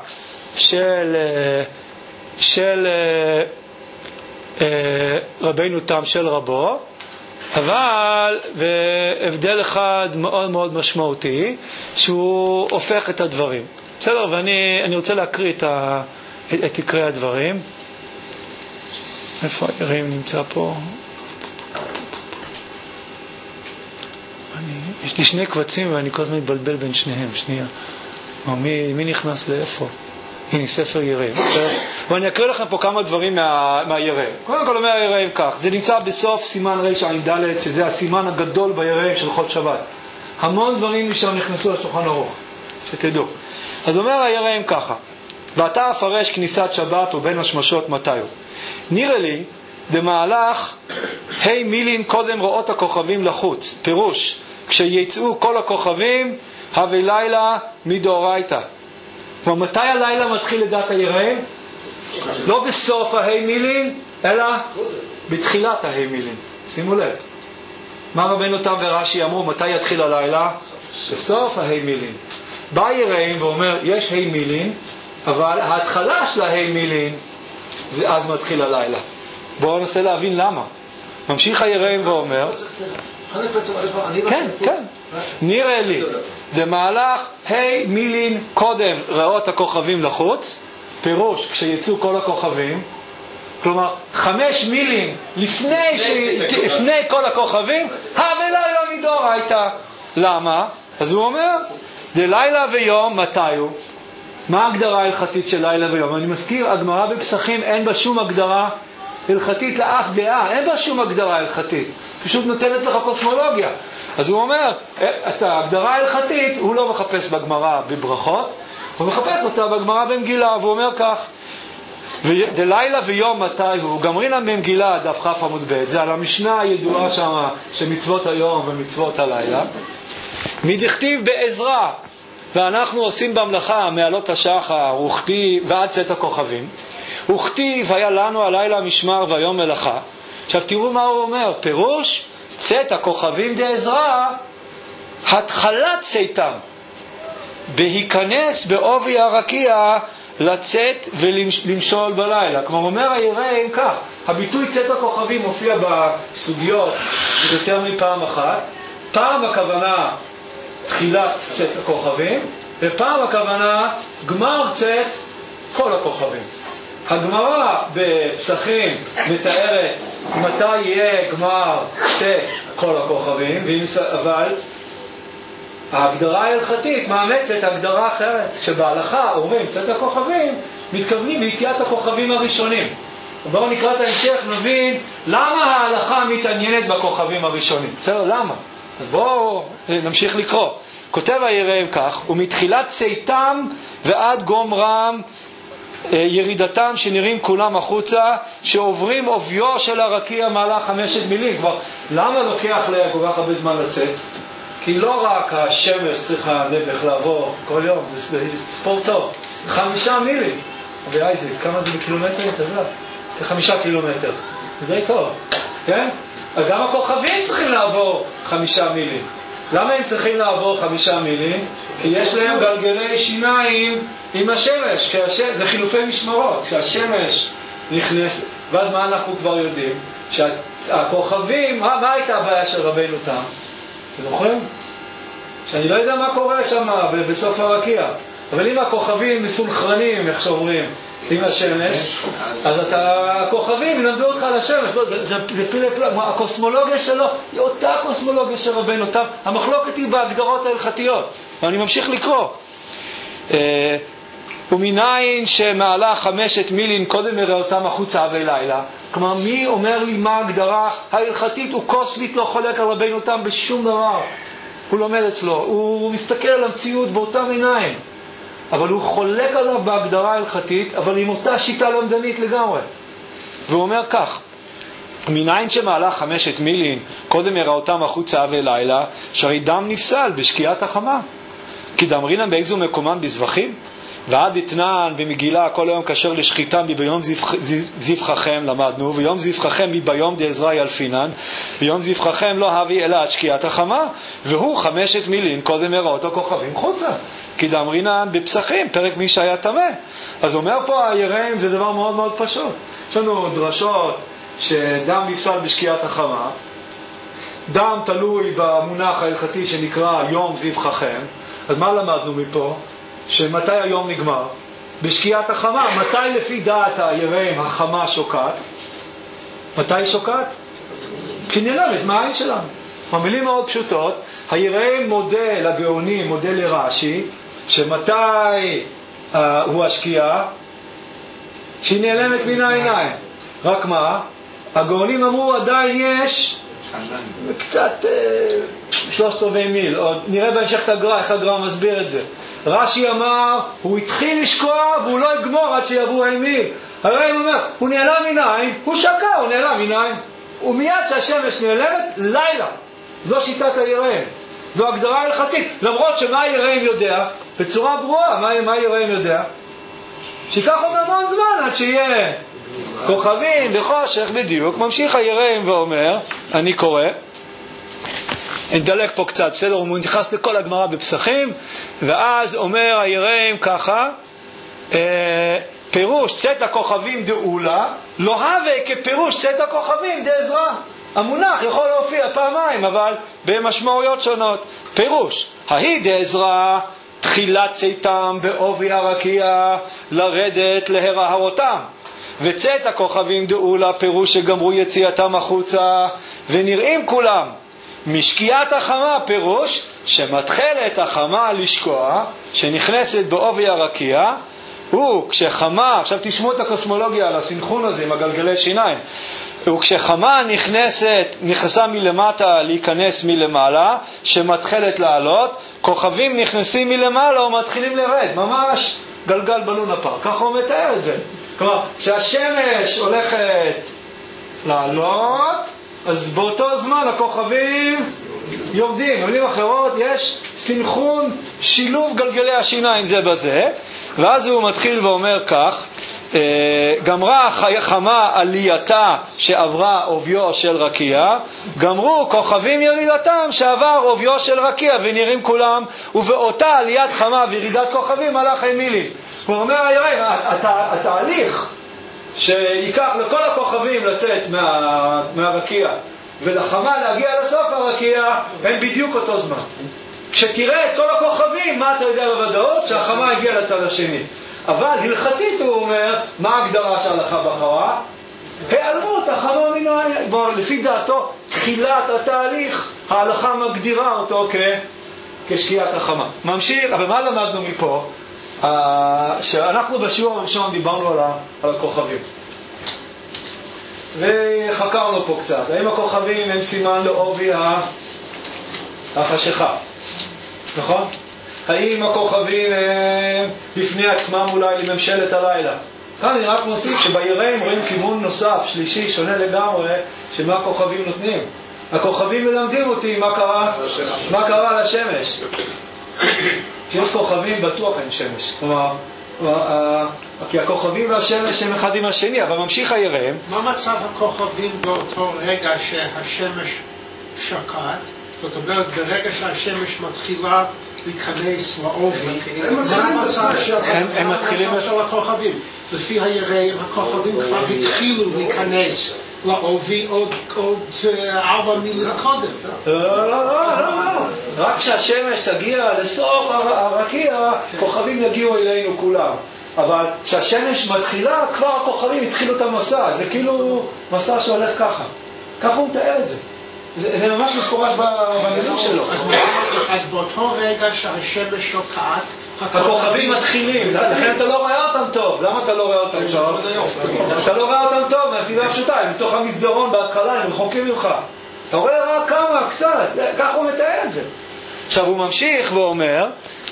של רבינו תם, של רבו, אבל בהבדל אחד מאוד מאוד משמעותי, שהוא הופך את הדברים. בסדר, ואני רוצה להקריא את עיקרי הדברים. איפה היראים נמצא פה? יש לי שני קבצים ואני כל הזמן מתבלבל בין שניהם. שנייה. מי נכנס לאיפה? הנה, ספר יראים. ואני אקריא לכם פה כמה דברים מהיראים. קודם כל אומר היראים כך, זה נמצא בסוף סימן רע"ד, שזה הסימן הגדול ביראים של חול שבת. המון דברים משם נכנסו לשולחן ערוך, שתדעו. אז אומר היראים ככה, ואתה אפרש כניסת שבת ובין השמשות מתי הוא. נראה לי, במהלך מילין קודם רואות הכוכבים לחוץ, פירוש, כשיצאו כל הכוכבים, הווי לילה מדאורייתא. מתי הלילה מתחיל לדעת היראים? לא בסוף מילין, אלא בתחילת מילין. שימו לב. מה רבנו תם ורש"י אמרו, מתי יתחיל הלילה? בסוף מילין. בא יראים ואומר, יש מילין, אבל ההתחלה של מילין, זה אז מתחיל הלילה. בואו ננסה להבין למה. ממשיך היראים ואומר, כן, כן. נראה לי, זה מהלך מילין קודם ראות הכוכבים לחוץ, פירוש כשיצאו כל הכוכבים, כלומר 5 מילין לפני כל הכוכבים, ולילה מדאורייתא. למה? אז הוא אומר, זה לילה ויום, מתי הוא? מה ההגדרה ההלכתית של לילה ויום? אני מזכיר, הגמרא בפסחים אין בה שום הגדרה הלכתית לאף דעה, אין בה שום הגדרה הלכתית, פשוט נותנת לך קוסמולוגיה. אז הוא אומר, את ההגדרה ההלכתית הוא לא מחפש בגמרא בברכות, הוא מחפש אותה בגמרא במגילה, והוא אומר כך, ולילה ויום מתי הוא? גמרינן במגילה דף כ' עמוד ב', זה על המשנה הידועה שם שמצוות היום ומצוות הלילה, מדכתיב בעזרא, ואנחנו עושים במלאכה מעלות השחר וכתיב ועד צאת הכוכבים, וכתיב היה לנו הלילה משמר והיום מלאכה. עכשיו תראו מה הוא אומר, פירוש צאת הכוכבים דעזרא, התחלת צאתם בהיכנס בעובי הרקיע לצאת ולמשול בלילה. כמו אומר היראים כך, הביטוי צאת הכוכבים מופיע בסוגיות יותר מפעם אחת, פעם הכוונה תחילת צאת הכוכבים, ופעם הכוונה גמר צאת כל הכוכבים. הגמרא בפסחים מתארת מתי יהיה גמר צאת כל הכוכבים, אבל ההגדרה ההלכתית מאמצת הגדרה אחרת. כשבהלכה אומרים צאת הכוכבים, מתכוונים ליציאת הכוכבים הראשונים. בואו נקרא את ההמשך, נבין למה ההלכה מתעניינת בכוכבים הראשונים. בסדר, למה? אז בואו נמשיך לקרוא. כותב היראים כך, ומתחילת צאתם ועד גומרם ירידתם שנראים כולם החוצה, שעוברים עוביו של הרקיע מעלה 5 מילים. כבר למה לוקח להם כל כך הרבה זמן לצאת? כי לא רק השמש צריכה נפח לעבור כל יום, זה ספורט טוב. 5 מילים. ואייזיס, כמה זה בקילומטר? אתה יודע? זה 5 קילומטר. זה די טוב. כן? גם הכוכבים צריכים לעבור 5 מילים. למה הם צריכים לעבור 5 מילים? כי יש להם גלגלי שיניים עם השמש. זה חילופי משמרות. כשהשמש נכנס, ואז מה אנחנו כבר יודעים? שהכוכבים, מה הייתה הבעיה של רבינו תם? אתם זוכרים? שאני לא יודע מה קורה שם בסוף הרקיע. אבל אם הכוכבים מסונכרנים, איך שאומרים, עם השמש, אז הכוכבים ילמדו אותך על השמש. זה פילי פלא. הקוסמולוגיה שלו היא אותה קוסמולוגיה של רבינו תם. המחלוקת היא בהגדרות ההלכתיות. ואני ממשיך לקרוא. ומניין שמעלה 5 מילין קודם מראה אותם החוצה ולילה. כלומר, מי אומר לי מה ההגדרה ההלכתית? הוא קוסמית, לא חולק על רבינו תם בשום דבר. הוא לומד אצלו, הוא מסתכל על המציאות באותם עיניים, אבל הוא חולק עליו בהגדרה ההלכתית, אבל עם אותה שיטה למדנית לגמרי. והוא אומר כך, מניין שמעלה 5 מילין קודם מראה אותם החוצה ולילה, שהרי דם נפסל בשקיעת החמה, כי דאמרינן באיזו מקומם בזבחים, ועד אתנן במגילה כל היום כאשר לשחיתם ביום זבחכם למדנו, ויום זבחכם ביום דעזרא ילפינן, ויום זבחכם לא הביא אלא עד שקיעת החמה, והוא 5 מילין קודם מראות הכוכבים חוצה, כי דאמרינן בפסחים פרק מי שהיה טמא. אז אומר פה היראים, זה דבר מאוד מאוד פשוט. יש לנו דרשות שדם נפסל בשקיעת החמה, דם תלוי במונח ההלכתי שנקרא יום זבחכם. אז מה למדנו מפה? שמתי היום נגמר? בשקיעת החמה. מתי לפי דעת היראים החמה שוקעת? מתי היא שוקעת? כי נעלמת מהעין שלנו. במילים מאוד פשוטות, היראים מודה לגאונים, מודה לרש"י, שמתי הוא השקיעה? שהיא נעלמת מן העיניים. רק מה? הגאונים אמרו עדיין יש קצת 3/4 מיל, עוד נראה בהמשך את הגר"א, איך הגר"א מסביר את זה. רש"י אמר, הוא התחיל לשקוע והוא לא יגמור עד שיבוא מיל. הר"י אומר, הוא נעלם מן העין, הוא שקע, הוא נעלם מן העין. ומיד שהשמש נעלמת, לילה. זו שיטת היראים. זו הגדרה הלכתית. למרות שמה היראים יודע? בצורה ברורה, מה היראים יודע? שיקח עוד המון זמן עד שיהיה כוכבים וחושך בדיוק. ממשיך היראים ואומר, אני קורא, נדלק פה קצת, בסדר? הוא נכנס לכל הגמרא בפסחים, ואז אומר היראים ככה, פירוש צאת הכוכבים דאולה, לא הווה כפירוש צאת הכוכבים דעזרא. המונח יכול להופיע פעמיים, אבל במשמעויות שונות. פירוש, ההיא דעזרא, תחילת צאתם בעובי הרקיע, לרדת להרהרותם. וצאת הכוכבים דאולה, פירוש שגמרו יציאתם החוצה, ונראים כולם. משקיעת החמה, פירוש שמתחלת החמה לשקוע, שנכנסת בעובי הרקיע, וכשחמה, עכשיו תשמעו את הקוסמולוגיה על הסינכרון הזה עם הגלגלי שיניים, וכשחמה נכנסה מלמטה להיכנס מלמעלה, שמתחלת לעלות, כוכבים נכנסים מלמעלה ומתחילים לרד, ממש גלגל בלונה פארק, ככה הוא מתאר את זה. כלומר, כשהשמש הולכת לעלות, אז באותו זמן הכוכבים יורדים. במילים אחרות, יש סינכרון, שילוב גלגלי השיניים זה בזה, ואז הוא מתחיל ואומר כך, גמרה חמה עלייתה שעברה עוביו של רקיע, גמרו כוכבים ירידתם שעבר עוביו של רקיע, ונראים כולם, ובאותה עליית חמה וירידת כוכבים הלך מילי. הוא אומר, התהליך שיקח לכל הכוכבים לצאת מהרקיע ולחמה להגיע לסוף הרקיע, הם בדיוק אותו זמן. כשתראה את כל הכוכבים, מה אתה יודע בוודאות? שהחמה הגיעה לצד השני. אבל הלכתית הוא אומר, מה ההגדרה שההלכה בחרה? העלמות החמה מן העין. לפי דעתו, תחילת התהליך, ההלכה מגדירה אותו כשקיעת החמה. ממשיך, אבל מה למדנו מפה? שאנחנו בשיעור הראשון דיברנו על הכוכבים. וחקרנו פה קצת. האם הכוכבים הם סימן לעובי החשיכה? נכון? האם הכוכבים בפני עצמם אולי לממשלת הלילה? כאן אני רק מוסיף שביראים רואים כיוון נוסף, שלישי, שונה לגמרי, שמה הכוכבים נותנים. הכוכבים מלמדים אותי מה קרה לשמש. כשיש כוכבים בטוח אין שמש. כלומר, כי הכוכבים והשמש הם אחד עם השני, אבל ממשיך היראים. מה מצב הכוכבים באותו רגע שהשמש שקעת? זאת אומרת, ברגע שהשמש מתחילה להיכנס לעובי, מה המצב של הכוכבים? לפי היראים, הכוכבים כבר התחילו להיכנס לעובי עוד 4 מילים קודם. לא. רק כשהשמש תגיע לסוף הרקיע, כוכבים יגיעו אלינו כולם. אבל כשהשמש מתחילה, כבר הכוכבים התחילו את המסע. זה כאילו מסע שהולך ככה. ככה הוא מתאר את זה. זה ממש מפורש במילים שלו. אז באותו רגע שהשמש שוקעת, הכוכבים מתחילים, לכן אתה לא רואה אותם טוב. למה אתה לא רואה אותם טוב? אתה לא רואה אותם טוב מהסיבה הפשוטה, הם מתוך המסדרון בהתחלה, הם רחוקים ממך. אתה רואה רק כמה, קצת, ככה הוא מתאר את זה. עכשיו הוא ממשיך ואומר,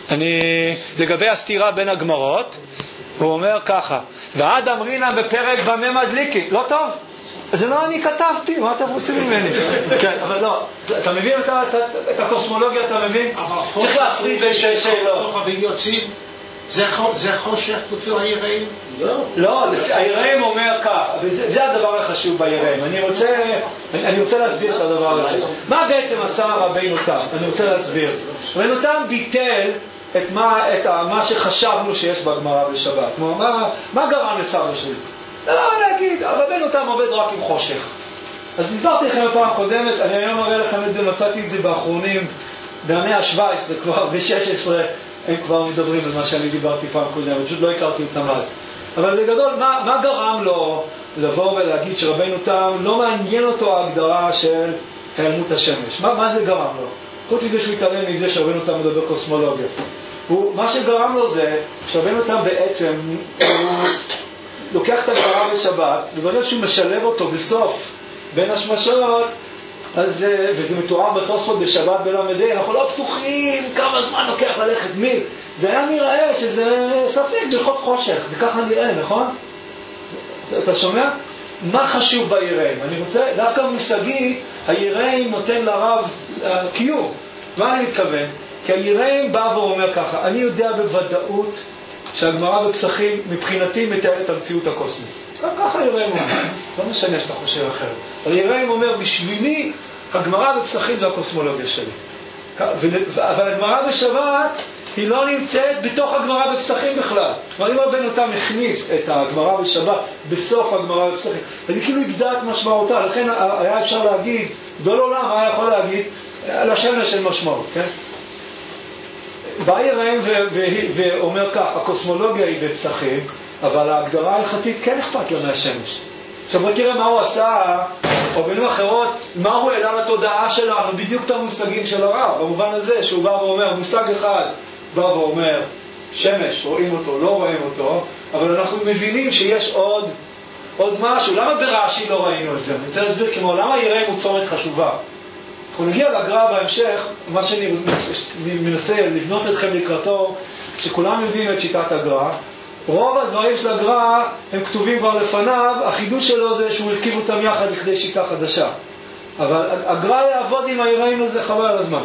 לגבי הסתירה בין הגמרות, הוא אומר ככה, ועד אמרינה בפרק במה מדליקי, לא טוב? זה לא אני כתבתי, מה אתם רוצים ממני? כן, אבל לא, אתה מבין את הקוסמולוגיה, אתה מבין? צריך להפריד בין שתי שאלות. כוכבים יוצאים, זה חושך לפי היראים? לא, היראים אומר כך, וזה הדבר החשוב ביראים. אני רוצה להסביר את הדבר הזה. מה בעצם עשה רבינו תם? אני רוצה להסביר. רבינו תם ביטל את מה שחשבנו שיש בגמרא בשבת. מה גרם לסבא שלי? לא להגיד, רבינו תם עובד רק עם חושך. אז הסברתי לכם בפעם הקודמת, אני היום אראה לכם את זה, מצאתי את זה באחרונים, במאה ה-17 כבר, ב-16, הם כבר מדברים על מה שאני דיברתי פעם קודמת, פשוט לא הכרתי אותם אז. אבל בגדול, מה גרם לו לבוא ולהגיד שרבנו תם לא מעניין אותו ההגדרה של היעלמות השמש? מה זה גרם לו? חוץ מזה שהוא התעלם מזה שרבנו תם מדבר קוסמולוגיה. מה שגרם לו זה שרבנו תם בעצם הוא לוקח את הגמרא בשבת, וברגע שהוא משלב אותו בסוף בין השמשות, אז, וזה מתואר בתוספות בשבת בלמדי, אנחנו לא פתוחים כמה זמן לוקח ללכת מיל. זה היה נראה שזה ספק בהלכות חושך, זה ככה נראה, נכון? אתה שומע? מה חשוב ביראים? אני רוצה, דווקא מושגי, היראים נותן לרב קיום. מה אני מתכוון? כי היראים בא ואומר ככה, אני יודע בוודאות שהגמרא בפסחים מבחינתי מתאר את המציאות הקוסמית. ככה היראים אומר, לא משנה שאתה חושב אחרת. היראים אומר, בשבילי הגמרא בפסחים זה הקוסמולוגיה שלי. אבל הגמרא בשבת היא לא נמצאת בתוך הגמרא בפסחים בכלל. ואני אומר בן אותם הכניס את הגמרא בשבת בסוף הגמרא בפסחים. אז היא כאילו איבדה את משמעותה, לכן היה אפשר להגיד, גדול עולם היה יכול להגיד, לשמש של משמעות, כן? בא יראים ואומר כך, הקוסמולוגיה היא בפסחים, אבל ההגדרה ההלכתית כן אכפת לה מהשמש. עכשיו בוא תראה מה הוא עשה, או במילים אחרות, מה הוא העלה לתודעה שלנו, בדיוק את המושגים של הרב, במובן הזה שהוא בא ואומר, מושג אחד בא ואומר, שמש, רואים אותו, לא רואים אותו, אבל אנחנו מבינים שיש עוד משהו. למה ברש"י לא ראינו את זה? אני רוצה להסביר כמו, למה יראים הוא צומת חשובה? אנחנו נגיע לגר"א בהמשך, מה שאני מנסה לבנות אתכם לקראתו, שכולם יודעים את שיטת הגר"א. רוב הדברים של הגר"א הם כתובים כבר לפניו, החידוש שלו זה שהוא הרכיב אותם יחד לכדי שיטה חדשה. אבל הגר"א יעבוד עם היראים הזה חבל על הזמן.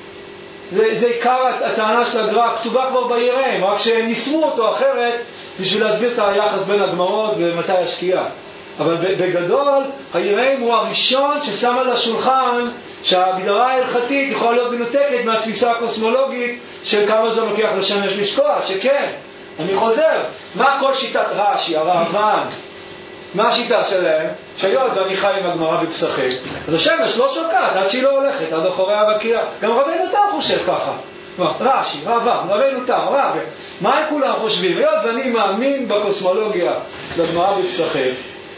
זה עיקר הטענה של הגר"א, כתובה כבר ביראים, רק שניסמו אותו אחרת בשביל להסביר את היחס בין הגמרות ומתי השקיעה. אבל בגדול, היראים הוא הראשון ששם על השולחן שההגדרה ההלכתית יכולה להיות מנותקת מהתפיסה הקוסמולוגית של כמה זמן לוקח לשמש לשקוע, שכן, אני חוזר, מה כל שיטת רש"י, הרמב"ן, מה השיטה שלהם? שהיות ואני חי עם הגמרא בפסחים, אז השמש לא שוקעת עד שהיא לא הולכת, עד אחורי הרקיע. גם רבנו תם חושב ככה. רש"י, רבם, רבנו תם, רב. מה הם כולם חושבים? היות ואני מאמין בקוסמולוגיה של הגמרא בפסחים,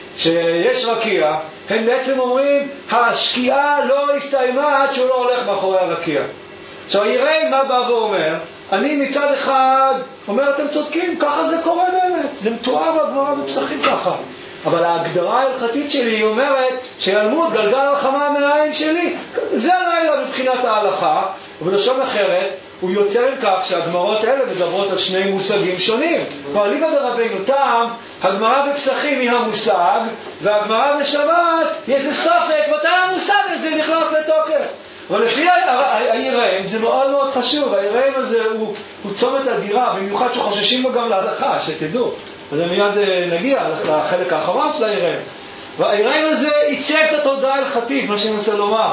שיש רקיע, הם בעצם אומרים, השקיעה לא הסתיימה עד שהוא לא הולך מאחורי הרקיע. עכשיו, היראים מה בא ואומר? אני מצד אחד אומר, אתם צודקים, ככה זה קורה באמת, זה מתואר בגמרא בפסחים ככה. אבל ההגדרה ההלכתית שלי היא אומרת שיעלמות גלגל הלחמה מהעין שלי, זה הלילה מבחינת ההלכה, ובלשון אחרת הוא יוצר עם כך שהגמרות האלה מדברות על שני מושגים שונים. פעלים ברבנו תם, הגמרא בפסחים היא המושג, והגמרא בשבת יש איזה ספק, מתי המושג הזה נכנס לתוקף? אבל לפי היראים זה מאוד מאוד חשוב, היראים הזה הוא צומת אדירה, במיוחד שחוששים לו גם להלכה, שתדעו. אז מיד נגיע לחלק האחרון של היראים. והיראים הזה ייצב את התודעה ההלכתית, מה שאני מנסה לומר.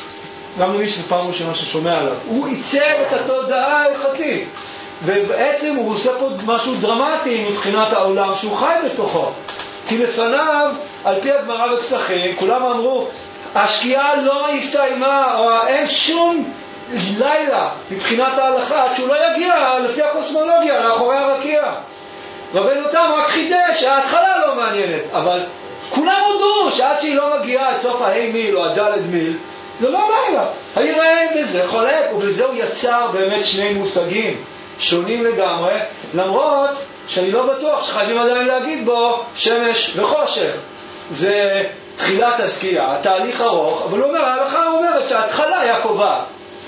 גם למי שזה פעם ראשונה ששומע עליו. הוא ייצב את התודעה ההלכתית. ובעצם הוא עושה פה משהו דרמטי מבחינת העולם שהוא חי בתוכו. כי לפניו, על פי הגמרא בפסחים, כולם אמרו, השקיעה לא הסתיימה, או אין שום לילה מבחינת ההלכה, עד שהוא לא יגיע לפי הקוסמולוגיה, לאחורי הרקיע. רבנו תם רק חידש, ההתחלה לא מעניינת, אבל כולם הודו שעד שהיא לא מגיעה את סוף ההי מיל או הדלת מיל, זה לא לילה. היראים בזה חולק, ובזה הוא יצר באמת שני מושגים שונים לגמרי, למרות שאני לא בטוח שחייבים עדיין להגיד בו שמש וחושך. זה תחילת השקיעה, התהליך ארוך, אבל הוא אומר, ההלכה אומרת שההתחלה היה קובעת.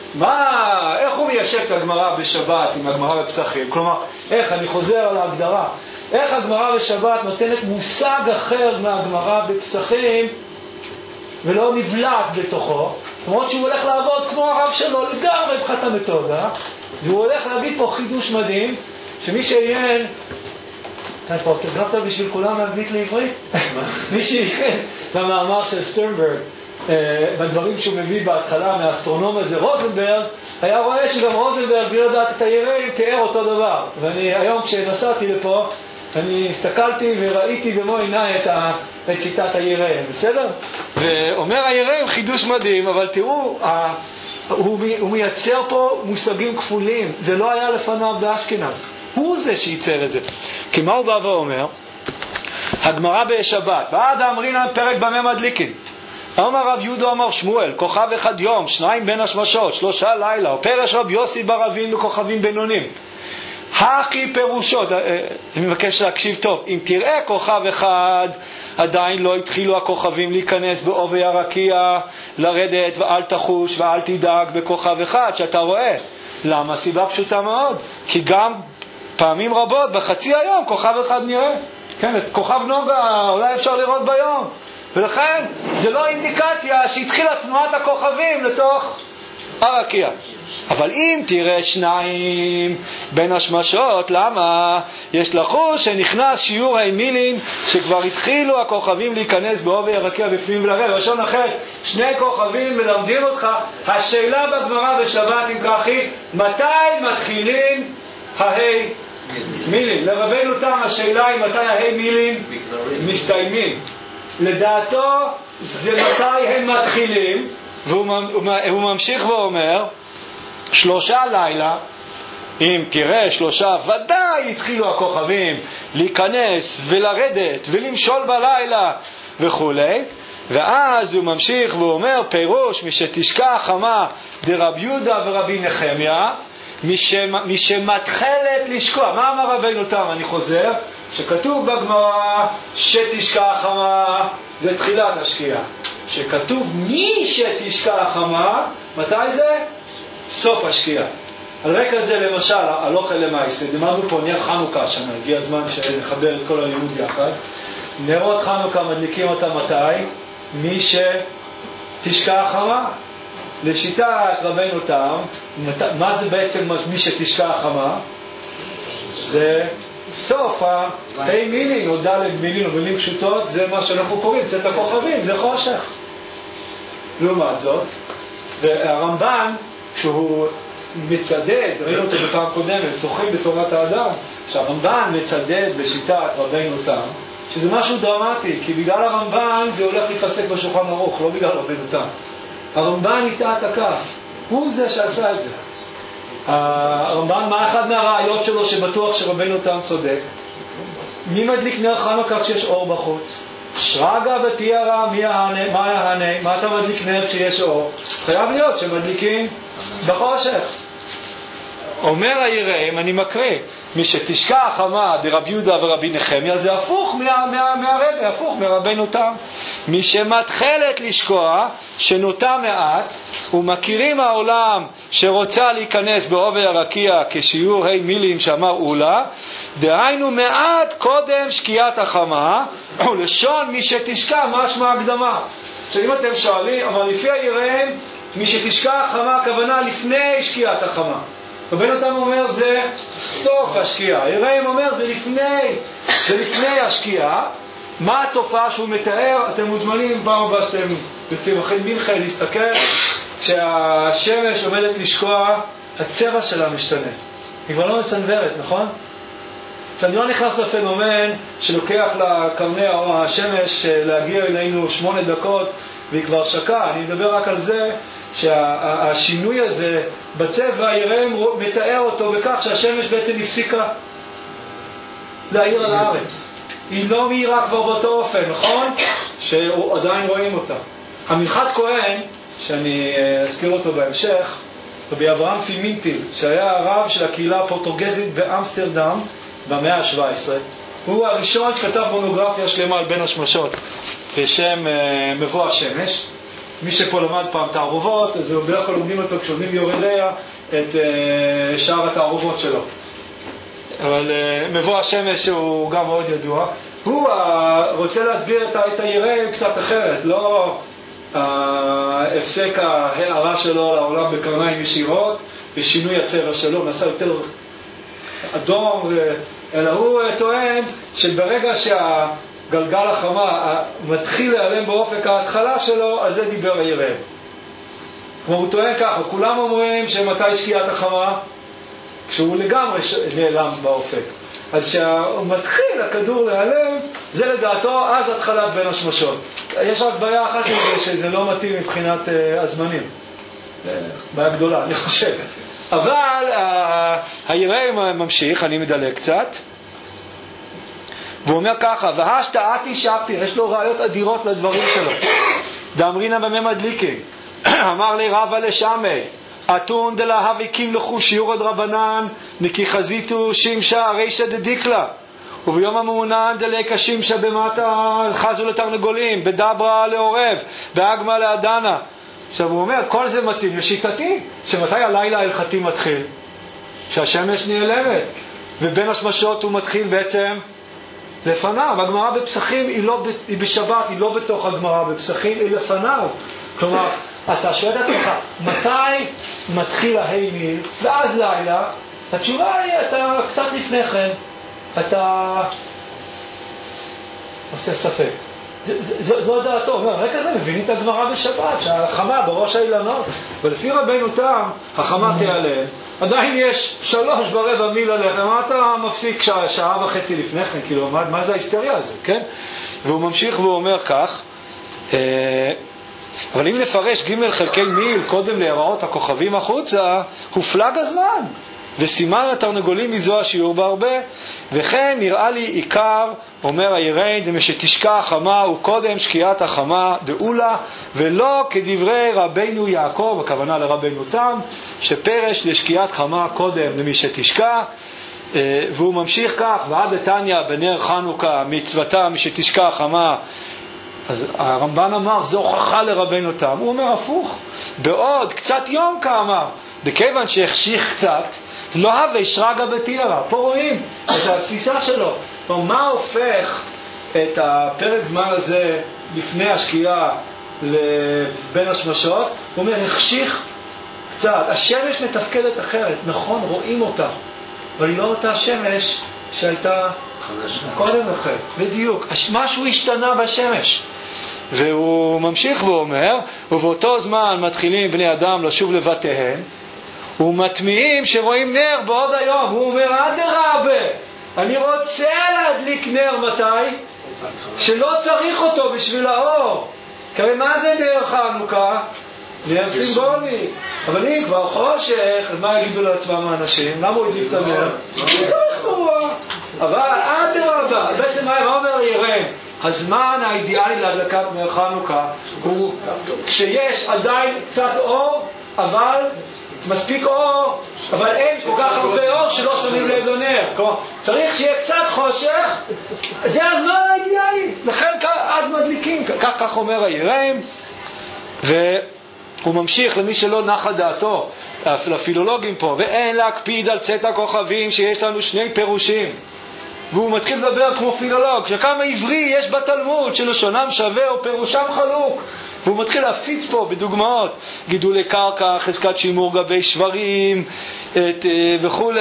איך הוא מיישב את הגמרא בשבת עם הגמרא בפסחים? כלומר, איך, אני חוזר על ההגדרה, איך הגמרא בשבת נותנת מושג אחר מהגמרא בפסחים ולא נבלעת בתוכו, למרות שהוא הולך לעבוד כמו הרב שלו לגמרי מבחינת המתודה, והוא הולך להביא פה חידוש מדהים, שמי שעיין, אתה פה תגרבת בשביל כולם להביא לעברית? מי שעיין במאמר של סטרנברג, בדברים שהוא מביא בהתחלה מהאסטרונום הזה רוזנברג, היה רואה שגם רוזנברג בלי לדעת את היראים תיאר אותו דבר. ואני היום כשנסעתי לפה אני הסתכלתי וראיתי במו עיניי את שיטת היראים, בסדר? ואומר היראים חידוש מדהים, אבל תראו, הוא מייצר פה מושגים כפולים. זה לא היה לפניו באשכנז, הוא זה שייצר את זה. כי מה הוא בא ואומר? הגמרא בשבת, ועד אמרינן פרק במה מדליקין, אמר רב יהודה אמר שמואל, כוכב אחד יום, 2 בין השמשות, 3 לילה, או פרש רב יוסי ברבים וכוכבים בינונים. הכי פירושות, אני מבקש להקשיב טוב, אם תראה כוכב אחד, עדיין לא התחילו הכוכבים להיכנס בעובי הרקיע, לרדת ואל תחוש ואל תדאג בכוכב אחד שאתה רואה. למה? סיבה פשוטה מאוד, כי גם פעמים רבות בחצי היום כוכב אחד נראה. כן, את כוכב נוגה אולי אפשר לראות ביום, ולכן זה לא אינדיקציה שהתחילה תנועת הכוכבים לתוך הרקיע. אבל אם תראה 2 בין השמשות, למה? יש לחוש שנכנס שיעור הימילין שכבר התחילו הכוכבים להיכנס בעובי הרקיע בפנים ולרדת. ראשון אחר, 2 כוכבים מלמדים אותך. השאלה בגמרא בשבת אם כך היא, מתי מתחילים ההי מילין? לרבנו תם השאלה היא מתי ההי מילין מסתיימים. לדעתו זה מתי הם מתחילים, והוא ממשיך ואומר 3 לילה, אם תראה 3 ודאי התחילו הכוכבים להיכנס ולרדת ולמשול בלילה וכו'. ואז הוא ממשיך ואומר פירוש משתשכח חמה דרב יהודה ורבי נחמיה, משמתחלת לשקוע. מה אמר רבינו תם? אני חוזר, שכתוב בגמרא שתשכח חמה זה תחילת השקיעה, שכתוב מי שתשכח חמה, מתי זה? סוף השקיעה. על רקע זה למשל הלוך אל המעשה, למדנו פה נר חנוכה שנה, הגיע הזמן שנחבר את כל הלימוד יחד. נרות חנוכה מדליקים אותם מתי? מי שתשכח חמה. לשיטת רבינו תם, מה זה בעצם מי שתשכח חמה? זה סוף ההי מילין או ד' מילין או מילים פשוטות, זה מה שאנחנו קוראים צאת הכוכבים, זה חושך. לעומת זאת, והרמב"ן שהוא מצדד, ראינו אותו בפעם קודמת, זוכרים בתורת האדם, שהרמב"ן מצדד בשיטת רבינו תם, שזה משהו דרמטי, כי בגלל הרמב"ן זה הולך להתפסק בשולחן ערוך, לא בגלל רבינו תם. הרמב"ן יטע את הכף, הוא זה שעשה את זה. הרמב"ן, מה אחד מהרעיות שלו שבטוח שרבינו תם צודק? מי מדליק נר חנוכה כשיש אור בחוץ? שרגא ותיארה, מה יהנה? מה אתה מדליק נר כשיש אור? חייב להיות שמדליקים בחושך. אומר היראים, אני מקריא, מי שתשכח חמה דרב יהודה ורבי נחמיה, זה הפוך מהרבי, הפוך מרבינו תם. מי שמתחלת לשקוע, שנוטה מעט, ומכירים העולם שרוצה להיכנס בעובי הרקיע כשיעור ה' מילים שאמר אולה, דהיינו מעט קודם שקיעת החמה, ולשון מי שתשכח משמע הקדמה. עכשיו אם אתם שואלים, אבל לפי היראים, מי שתשכח חמה הכוונה לפני שקיעת החמה. רבינו תם אומר זה סוף השקיעה, היראים אומר זה לפני השקיעה. מה התופעה שהוא מתאר? אתם מוזמנים פעם הבאה שאתם יוצאים אחרי מנחה להסתכל, כשהשמש עומדת לשקוע הצבע שלה משתנה, היא כבר לא מסנוורת, נכון? שאני לא נכנס לפנומן שלוקח לקרני השמש להגיע אלינו 8 דקות והיא כבר שקעה. אני מדבר רק על זה שהשינוי הזה בצבע היראים מתאר אותו בכך שהשמש בעצם הפסיקה להאיר על הארץ, היא לא מהירה כבר באותו אופן, נכון? שעדיין רואים אותה. המנחת כהן, שאני אזכיר אותו בהמשך, רבי אברהם פימינטיל, שהיה הרב של הקהילה הפורטוגזית באמסטרדם במאה ה-17, הוא הראשון שכתב מונוגרפיה שלמה על בין השמשות בשם מבוא השמש. מי שפה למד פעם תערובות, אז הוא בדרך כלל לומדים אותו כשלומדים יורדיה את שאר התערובות שלו. אבל מבוא השמש הוא גם מאוד ידוע. הוא רוצה להסביר את היראים קצת אחרת, לא הפסק ההערה שלו לעולם בקרניים ישירות ושינוי הצבע שלו, נעשה יותר אדום, אלא הוא טוען שברגע גלגל החמה מתחיל להיעלם באופק ההתחלה שלו, אז זה דיבר הירא. כמו הוא טוען ככה, כולם אומרים שמתי שקיעת החמה? כשהוא לגמרי נעלם באופק. אז כשהוא מתחיל הכדור להיעלם, זה לדעתו אז התחלת בין השמשות. יש רק בעיה אחת שזה לא מתאים מבחינת הזמנים. בעיה גדולה, אני חושב. אבל הירא ממשיך, אני מדלג קצת. והוא אומר ככה, והשתעתי שפיר, יש לו ראיות אדירות לדברים שלו. דאמרינא במה מדליקים. אמר לי רבא לשמי, אתון דלהביקים לחו שיעור דרבנן, נקי חזיתו שימשה רישא דדיקלה. וביום המעונן דליקה שימשה במטה חזו לתרנגולים, בדברה לעורב, באגמה לעדנה. עכשיו הוא אומר, כל זה מתאים לשיטתי, שמתי הלילה ההלכתי מתחיל? שהשמש נעלמת, ובין השמשות הוא מתחיל בעצם לפניו. הגמרא בפסחים היא בשבת, היא לא בתוך הגמרא בפסחים, היא לפניו. כלומר, אתה שואל את עצמך, מתי מתחיל ההימיל, ואז לילה? התשובה היא, אתה קצת לפני כן, אתה עושה ספק. זו דעתו, אומר, רקע זה מבינים את הגמרא בשבת, שהחמה בראש האילנות, ולפי רבנו תם, החמה תיעלם, עדיין יש 3.25 מיל עליך, מה אתה מפסיק שעה וחצי לפני כן, כאילו, מה זה ההיסטריה הזו, כן? והוא ממשיך והוא אומר כך, אבל אם נפרש ג' חלקי מיל קודם להיראות הכוכבים החוצה, הופלג הזמן, וסימן התרנגולים מזו השיעור בהרבה, וכן נראה לי עיקר, אומר הירא, שתשקע החמה הוא קודם שקיעת החמה דאולה, ולא כדברי רבינו יעקב, הכוונה לרבינו תם, שפרש לשקיעת חמה קודם למי שתשקע. והוא ממשיך כך, ועד לתניא בנר חנוכה מצוותה מי שתשקע החמה. אז הרמב"ן אמר, זו הוכחה לרבינו תם. הוא אומר הפוך, בעוד קצת יום כאמר, בכיוון שהחשיך קצת, לא הווה שרגא בתירא. פה רואים את התפיסה שלו. מה הופך את הפרק זמן הזה לפני השקיעה לבין השמשות? הוא אומר, החשיך קצת. השמש מתפקדת אחרת, נכון, רואים אותה, אבל היא לא אותה שמש שהייתה קודם לכן. בדיוק, משהו השתנה בשמש. והוא ממשיך ואומר, ובאותו זמן מתחילים בני אדם לשוב לבתיהם, ומטמיעים שרואים נר בעוד היום. הוא אומר, אדרבה, אני רוצה להדליק נר מתי? שלא צריך אותו בשביל האור. כי מה זה נר חנוכה? נר סימבולי. אבל אם כבר חושך, אז מה יגידו לעצמם האנשים? למה הוא הדליק את הנר? לא צריך נורא. אבל אדרבה, בעצם מה אומר ירם? הזמן האידיאלי להדלקת נר חנוכה הוא כשיש עדיין קצת אור, אבל מספיק אור, אבל אין כל כך הרבה אור שלא שמים לב לנר. כלומר, צריך שיהיה קצת חושך, זה הזמן האידיאלי, לכן אז מדליקים. כך אומר הירם. והוא ממשיך למי שלא נחה דעתו, לפילולוגים פה, ואין להקפיד על צאת הכוכבים שיש לנו שני פירושים. והוא מתחיל לדבר כמו פילולוג, שכמה עברי יש בתלמוד שלשונם שווה או פירושם חלוק. והוא מתחיל להפציץ פה בדוגמאות, גידולי קרקע, חזקת שימור גבי שברים וכו'.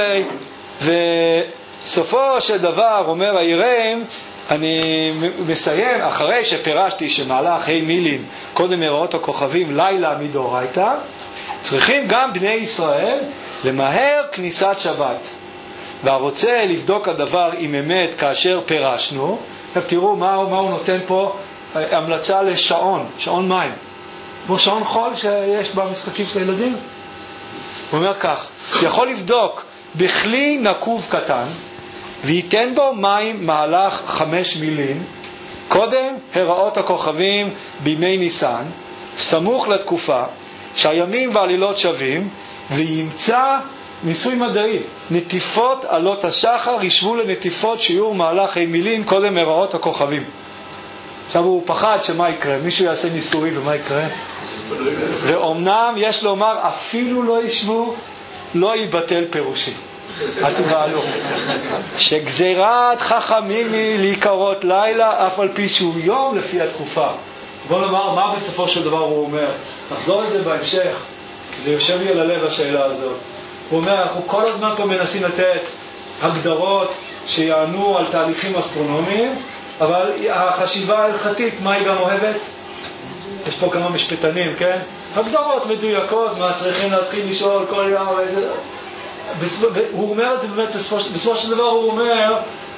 וסופו של דבר אומר הירם, אני מסיים, אחרי שפירשתי שמהלך ה' מילין קודם הראות הכוכבים לילה מדאורייתא, צריכים גם בני ישראל למהר כניסת שבת. והרוצה לבדוק הדבר עם אמת כאשר פירשנו, תראו מה הוא נותן פה, המלצה לשעון, שעון מים, כמו שעון חול שיש במשחקים של הילדים. הוא אומר כך, יכול לבדוק בכלי נקוב קטן וייתן בו מים מהלך 5 מילין קודם הראות הכוכבים בימי ניסן, סמוך לתקופה שהימים והלילות שווים, וימצא ניסוי מדעי, נטיפות עלות השחר ישבו לנטיפות שיעור מהלך מילין קודם הראות הכוכבים. עכשיו הוא פחד שמה יקרה, מישהו יעשה ניסוי ומה יקרה, ואומנם יש לומר אפילו לא ישבו, לא ייבטל פירושי. אל תבעלו שגזירת חכמים היא להיקרות לילה אף על פי שהוא יום לפי התקופה. בוא נאמר מה בסופו של דבר הוא אומר, נחזור את זה בהמשך, זה יושב לי על הלב השאלה הזאת. הוא אומר, אנחנו כל הזמן פה מנסים לתת הגדרות שיענו על תהליכים אסטרונומיים, אבל החשיבה ההלכתית, מה היא גם אוהבת? יש פה כמה משפטנים, כן? הגדרות מדויקות, מה צריכים להתחיל לשאול כל יום. הוא אומר את זה באמת, בסופו של דבר הוא אומר,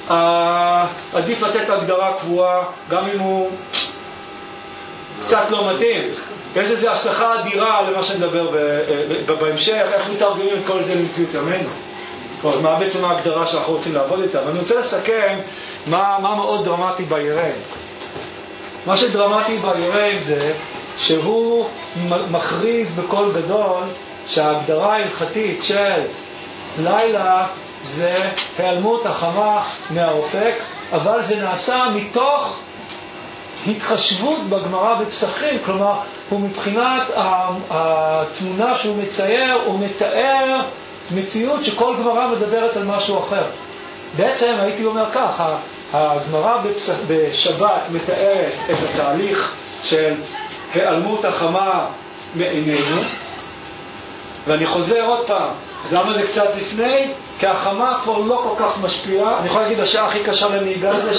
עדיף לתת הגדרה קבועה, גם אם הוא קצת לא מתאים. יש איזו השלכה אדירה למה שנדבר בהמשך, איך מתרגמים את כל זה למציאות ימינו. מה בעצם ההגדרה שאנחנו רוצים לעבוד איתה. ואני רוצה לסכם מה מאוד דרמטי ביראים. מה שדרמטי ביראים זה שהוא מכריז בקול גדול שההגדרה ההלכתית של לילה זה היעלמות החמה מהאופק, אבל זה נעשה מתוך התחשבות בגמרא בפסחים. כלומר, הוא מבחינת התמונה שהוא מצייר, הוא מתאר מציאות שכל גמרא מדברת על משהו אחר. בעצם הייתי אומר כך, הגמרא בשבת מתארת את התהליך של היעלמות החמה מעינינו, ואני חוזר עוד פעם, אז למה זה קצת לפני? כי החמה כבר לא כל כך משפיעה. אני יכול להגיד, השעה הכי קשה לנהיגה זה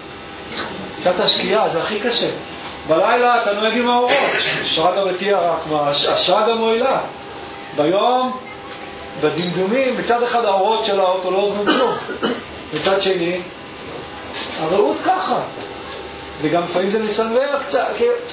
שעת השקיעה, זה הכי קשה. בלילה אתה נוהג עם האורות, שרגע ותהיה רק, השרגע מועילה. ביום, בדמדומים, מצד אחד האורות של האוטו לא עוזרים כלום, מצד שני הרעות ככה, וגם לפעמים זה מסנוור קצת,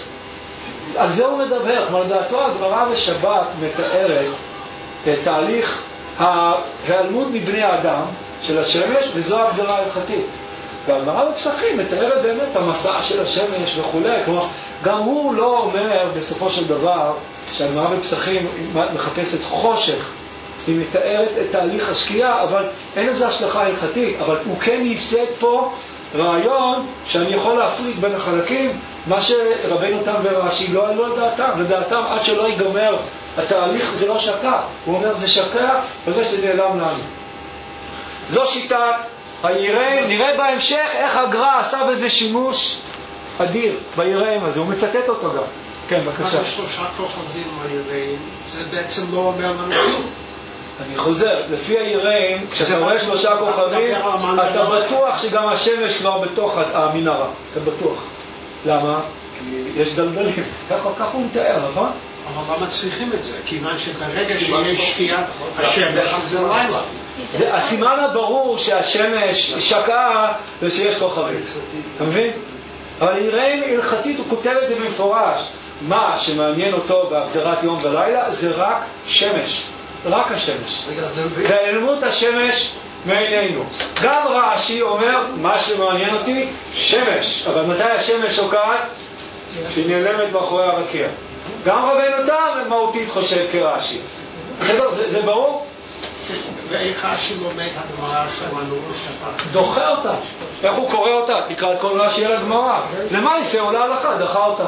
על זה הוא מדבר. כלומר, לדעתו הגמרא בשבת מתארת תהליך ההיעלמות מבני האדם של השמש, וזו הגדרה ההלכתית. והגמרא בפסחים מתארת באמת המסע של השמש וכו'. כלומר, גם הוא לא אומר בסופו של דבר שהגמרא בפסחים מחפשת חושך, היא מתארת את תהליך השקיעה, אבל אין איזו השלכה הלכתית. אבל הוא כן ייסד פה רעיון שאני יכול להפריד בין החלקים, מה שרבנו תם ורש"י לא עלו על דעתם. לדעתם עד שלא ייגמר התהליך זה לא שקע. הוא אומר זה שקע וזה נעלם לנו. זו שיטת היראים. נראה בהמשך איך הגר"א עשה בזה שימוש אדיר ביראים הזה, הוא מצטט אותו גם. כן, בבקשה. מה זה 3 כוכבים היראים? זה בעצם לא אומר לנו כלום. אני חוזר, לפי היראים, כשאתה רואה 3 כוכבים, אתה בטוח שגם השמש כבר בתוך המנהרה. אתה בטוח. למה? כי יש דלדלים. ככה הוא מתאר, נכון? אבל למה צריכים את זה? כיוון שברגע שיש שקיעת השמש, זה לילה. זה הסימן הברור שהשמש שקעה ושיש כוכבים. אתה מבין? אבל היראים הלכתית הוא כותב את זה במפורש. מה שמעניין אותו בהגדרת יום ולילה זה רק שמש. רק השמש. והיעלמות השמש מעינינו. גם רש"י אומר, מה שמעניין אותי, שמש. אבל מתי השמש שוקעת? היא נעלמת מאחורי הרקיע. גם רבנו תם מהותית חושב כרש"י. זה ברור? ואיך רש"י לומד הגמרא שלנו בשבת? דוחה אותה. איך הוא קורא אותה? תקרא את כל רש"י על הגמרא. למה יעשה? עולה הלכה, דחה אותה.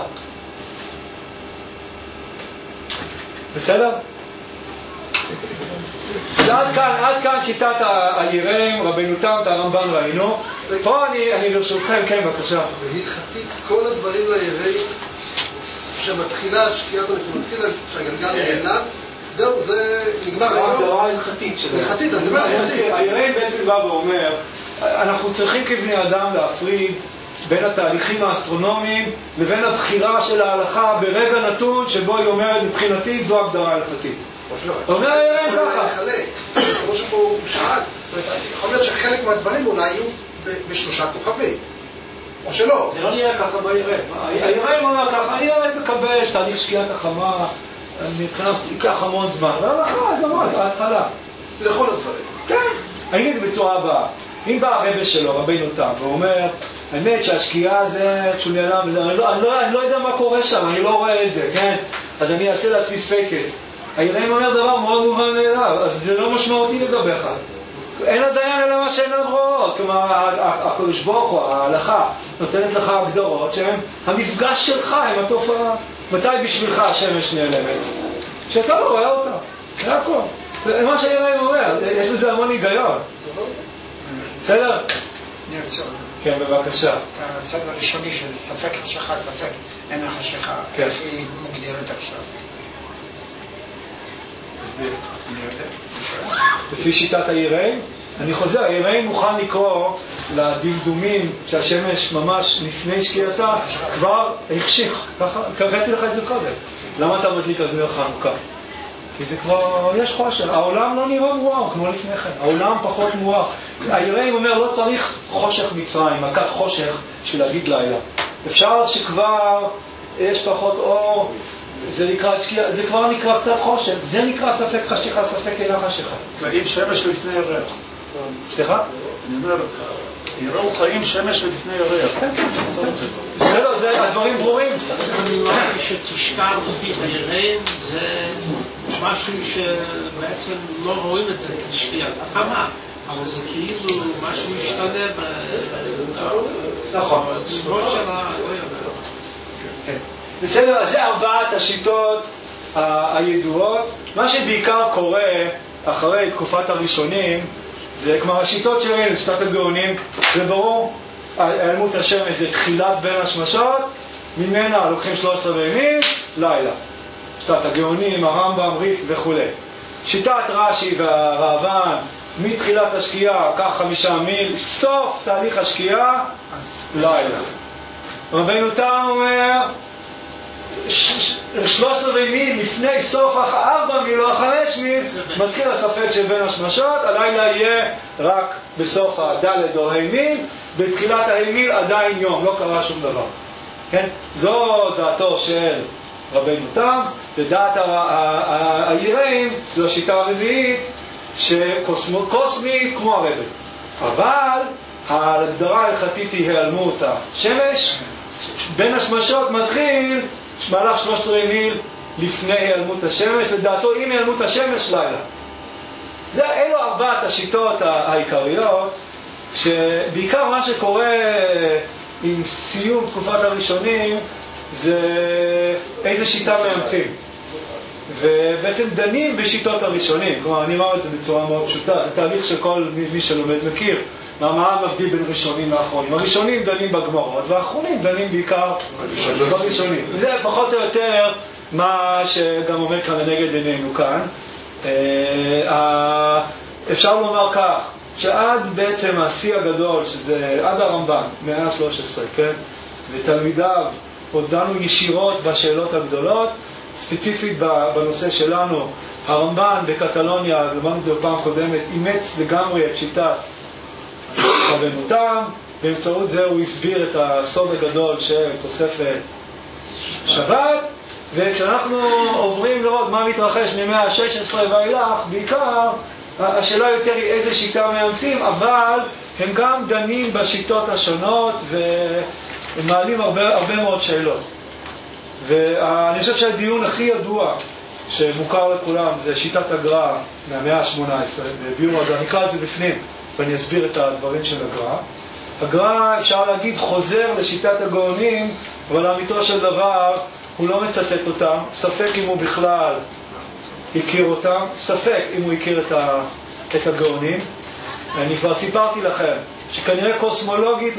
בסדר? עד כאן שיטת היראים, רבנו תם, את הרמב"ן ראינו. פה אני לרשותכם, כן, בבקשה. והלכתית כל הדברים ליראים שמתחילה שקיעת המתחילה שהגלגל נעלם, זהו, זה נגמר היום. זו הגדרה הלכתית שלנו. הלכתית, אני אומר הלכתית. היראים בעצם בא ואומר, אנחנו צריכים כבני אדם להפריד בין התהליכים האסטרונומיים לבין הבחירה של ההלכה ברגע נתון שבו היא אומרת מבחינתי זו הגדרה הלכתית. אומר היראים ככה. כמו שפה הוא שאל, יכול להיות שחלק מהדברים אולי יהיו ב3 כוכבים, או שלא. זה לא נראה ככה ביראים. היראים אומר ככה, אני הרי מקבל תהליך שקיעת החמה, מבחינת ייקח המון זמן, והלכה, גמרת, ההתחלה. לכל הדברים. כן. אני אגיד את זה בצורה הבאה. אם בא הרבא שלו, רבינו תם, ואומר, האמת שהשקיעה זה, כשהוא נעלם, אני לא יודע מה קורה שם, אני לא רואה את זה, כן? אז אני אעשה להפני ספקס. היראים אומר דבר מאוד מובן מאליו, אז זה לא משמעותי לגביך. אין הדיין אלא מה שאינן רואות. כלומר, הקדוש ברוך הוא, ההלכה, נותנת לך הגדרות שהן המפגש שלך עם התופעה. מתי בשבילך השמש נעלמת? שאתה לא רואה אותה. זה הכל. זה מה שהיראים אומר, יש בזה המון היגיון. בסדר? אני רוצה... כן, בבקשה. הצד הראשוני של ספק חשכה, ספק אין חשכה, איך היא מוגדרת עכשיו? תסביר. לפי שיטת היראים, אני חוזר, היראים מוכן לקרוא לדמדומים שהשמש ממש לפני שקיעתה כבר החשיך, ככה, קראתי לך את זה קודם. למה אתה מדליק אז נר חנוכה? כי זה כבר, יש חושך, העולם לא נראה מואר כמו לפני כן, העולם פחות מואר. היראים אומר, לא צריך חושך מצרים, מכת חושך בשביל להגיד לילה. אפשר שכבר יש פחות אור, זה כבר נקרא קצת חושך, זה נקרא ספק חשיכה, ספק אינה חשיכה. חיים שמש לפני ירח. סליחה? אני אומר, יראו חיים שמש לפני ירח. זה הדברים ברורים. אני אומר שתשקע לפי היראים זה משהו שבעצם לא רואים את זה כשקיעת החמה, אבל זה כאילו משהו משתנה נכון. בצורות של הירח. בסדר, אז זה ארבעת השיטות הידועות. מה שבעיקר קורה אחרי תקופת הראשונים זה כמו השיטות שלנו, שיטת הגאונים, זה ברור, העלמות השמש זה תחילת בין השמשות, ממנה לוקחים 3/4 ימים, לילה. שיטת הגאונים, הרמב"ם, ריף וכו'. שיטת רש"י והרעב"ן, מתחילת השקיעה, כך 5 מיל, סוף תהליך השקיעה, לילה. רבינו תם אומר, 3/4 מיל לפני סוף 4 מיל או 5 מיל מתחיל הספק של בין השמשות, הלילה יהיה רק בסוף הדלת או המיל, בתחילת המיל עדיין יום, לא קרה שום דבר. כן? זו דעתו של רבינו תם, ודעת היראים זו השיטה הרביעית שקוסמית כמו הרבי. אבל ההגדרה ההלכתית היא היעלמות השמש, בין השמשות מתחיל מהלך 13 מיל לפני היעלמות השמש, לדעתו עם היעלמות השמש לילה. אלו 4 השיטות העיקריות, שבעיקר מה שקורה עם סיום תקופת הראשונים זה איזה שיטה מאמצים. ובעצם דנים בשיטות הראשונים, כלומר אני אומר את זה בצורה מאוד פשוטה, זה תהליך שכל מי שלומד מכיר. מה מבדיל בין ראשונים לאחרונים? הראשונים דנים בגמרות, והאחרונים דנים בעיקר בראשונים. זה פחות או יותר מה שגם עומד כאן לנגד עינינו כאן. אפשר לומר כך, שעד בעצם השיא הגדול, שזה עד הרמב"ן, 113, כן? ותלמידיו עוד דנו ישירות בשאלות הגדולות, ספציפית בנושא שלנו, הרמב"ן בקטלוניה, למדנו את זה בפעם קודמת, אימץ לגמרי את שיטת רבנו תם, באמצעות זה הוא הסביר את הסוד הגדול של תוספת שבת, וכשאנחנו עוברים לראות מה מתרחש ממאה ה-16 ואילך, בעיקר השאלה יותר היא איזה שיטה מאמצים, אבל הם גם דנים בשיטות השונות ומעלים הרבה מאוד שאלות. ואני חושב שהדיון הכי ידוע שמוכר לכולם זה שיטת הגר"א מהמאה ה-18, בביאור הגר"א, נקרא את זה בפנים ואני אסביר את הדברים של הגר"א. הגר"א אפשר להגיד חוזר לשיטת הגאונים, אבל לאמיתו של דבר הוא לא מצטט אותם, ספק אם הוא בכלל הכיר אותם, ספק אם הוא הכיר את הגאונים. אני כבר סיפרתי לכם שכנראה קוסמולוגית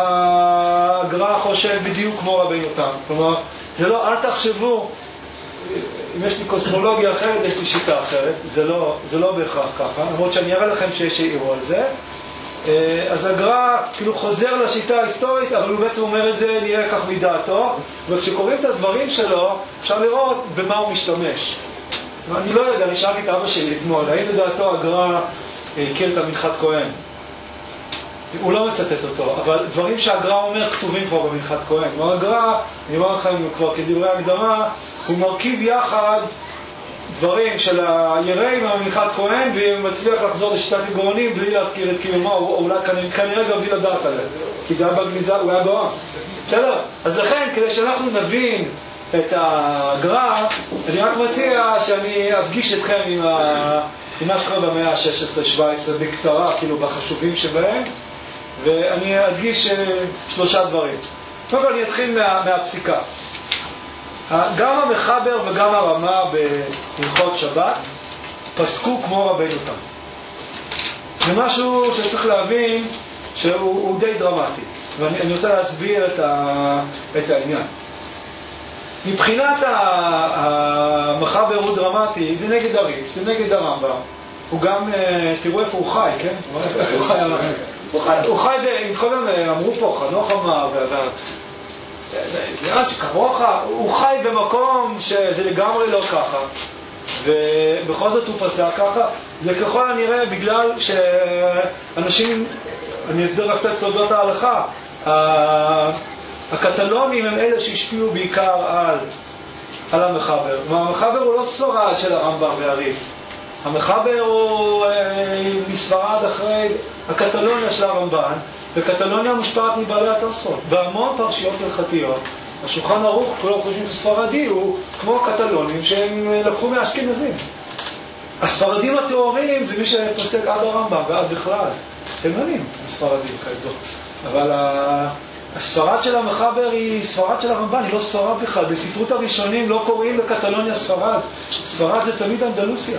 הגר"א חושב בדיוק כמו רבינו תם. כלומר, זה לא, אל תחשבו, אם יש לי קוסמולוגיה אחרת, יש לי שיטה אחרת, זה לא בהכרח ככה, למרות שאני אראה לכם שיש העירו על זה. אז הגר"א כאילו חוזר לשיטה ההיסטורית, אבל הוא בעצם אומר את זה, נראה כך מדעתו, וכשקוראים את הדברים שלו, אפשר לראות במה הוא משתמש. אני לא יודע, אני שאלתי את אבא שלי אתמול, האם לדעתו הגר"א הכיר את המנחת כהן? הוא לא מצטט אותו, אבל דברים שהגר"א אומר כתובים כבר במנחת כהן. כלומר, הגר"א, אני אומר לכם כבר כדברי המקדמה, הוא מרכיב יחד דברים של היראים מהמנחת כהן, ומצליח לחזור לשיטת הגאונים בלי להזכיר את קיומו, אולי כנראה גם בלי לדעת עליהם, כי זה היה בגניזה, הוא היה גאון. בסדר? אז לכן, כדי שאנחנו נבין את הגר"א, אני רק מציע שאני אפגיש אתכם עם מה שקורה במאה ה-16-17 בקצרה, כאילו בחשובים שבהם, ואני אדגיש 3 דברים. קודם כל אני אתחיל מהפסיקה. גם המחבר וגם הרמה בהלכות שבת פסקו כמו רבינו תם. זה משהו שצריך להבין שהוא די דרמטי, ואני רוצה להסביר את העניין. מבחינת המחבר הוא דרמטי, זה נגד הריף, זה נגד הרמב"ם. הוא גם, תראו איפה הוא חי, כן? איפה הוא חי? הוא חי, קודם אמרו פה, חנוך אמר, זה עד שכמוך, הוא חי במקום שזה לגמרי לא ככה. ובכל זאת הוא פסק ככה. זה ככל הנראה בגלל שאנשים, אני אסביר רק קצת סודות ההלכה, הקטלונים הם אלה שהשפיעו בעיקר על המחבר. והמחבר הוא לא ספרד של הרמב"ם והריף. המחבר הוא מספרד אחרי הקטלוניה של הרמב"ן, וקטלוניה מושפעת מבעלי התוספות. בהמון פרשיות הלכתיות, השולחן ערוך, כולם חושבים שספרדי הוא כמו הקטלונים שהם לקחו מהאשכנזים. הספרדים התיאוריים זה מי שפוסק עד הרמב"ם ועד בכלל. תימנים, הספרדים כידוע. אבל הספרד של המחבר היא ספרד של הרמב"ן, היא לא ספרד בכלל. בספרות הראשונים לא קוראים לקטלוניה ספרד. ספרד זה תמיד אנדלוסיה.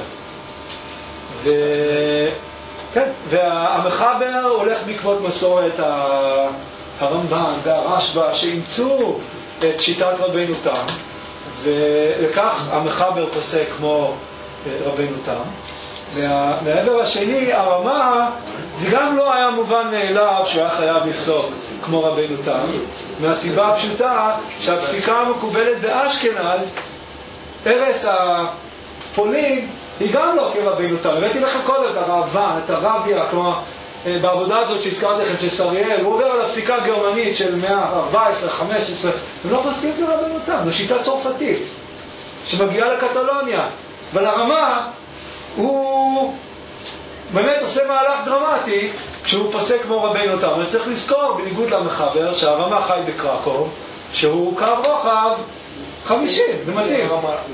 כן, והמחבר הולך בעקבות מסורת הרמב"ן והרשב"א שאימצו את שיטת רבנו תם, ולכך המחבר פוסק כמו רבנו תם. מהעבר השני, הרמה, זה גם לא היה מובן מאליו שהוא היה חייב לפסוק כמו רבנו תם, מהסיבה הפשוטה שהפסיקה המקובלת באשכנז, ערש הפולין, היא גם לא כרבנו תם. הבאתי לכם קודם את הרעב"ן, את הרביה, כלומר, בעבודה הזאת שהזכרתי לכם, של סריאל, הוא עובר על הפסיקה הגרמנית של 114, 15, הם לא פוסקים כרבנו תם, זו שיטה צרפתית, שמגיעה לקטלוניה. אבל הרמה, הוא באמת עושה מהלך דרמטי כשהוא פוסק כמו רבנו תם. אני צריך לזכור, בניגוד למחבר, שהרמה חי בקרקוב, שהוא קו רוחב 50, זה מדהים.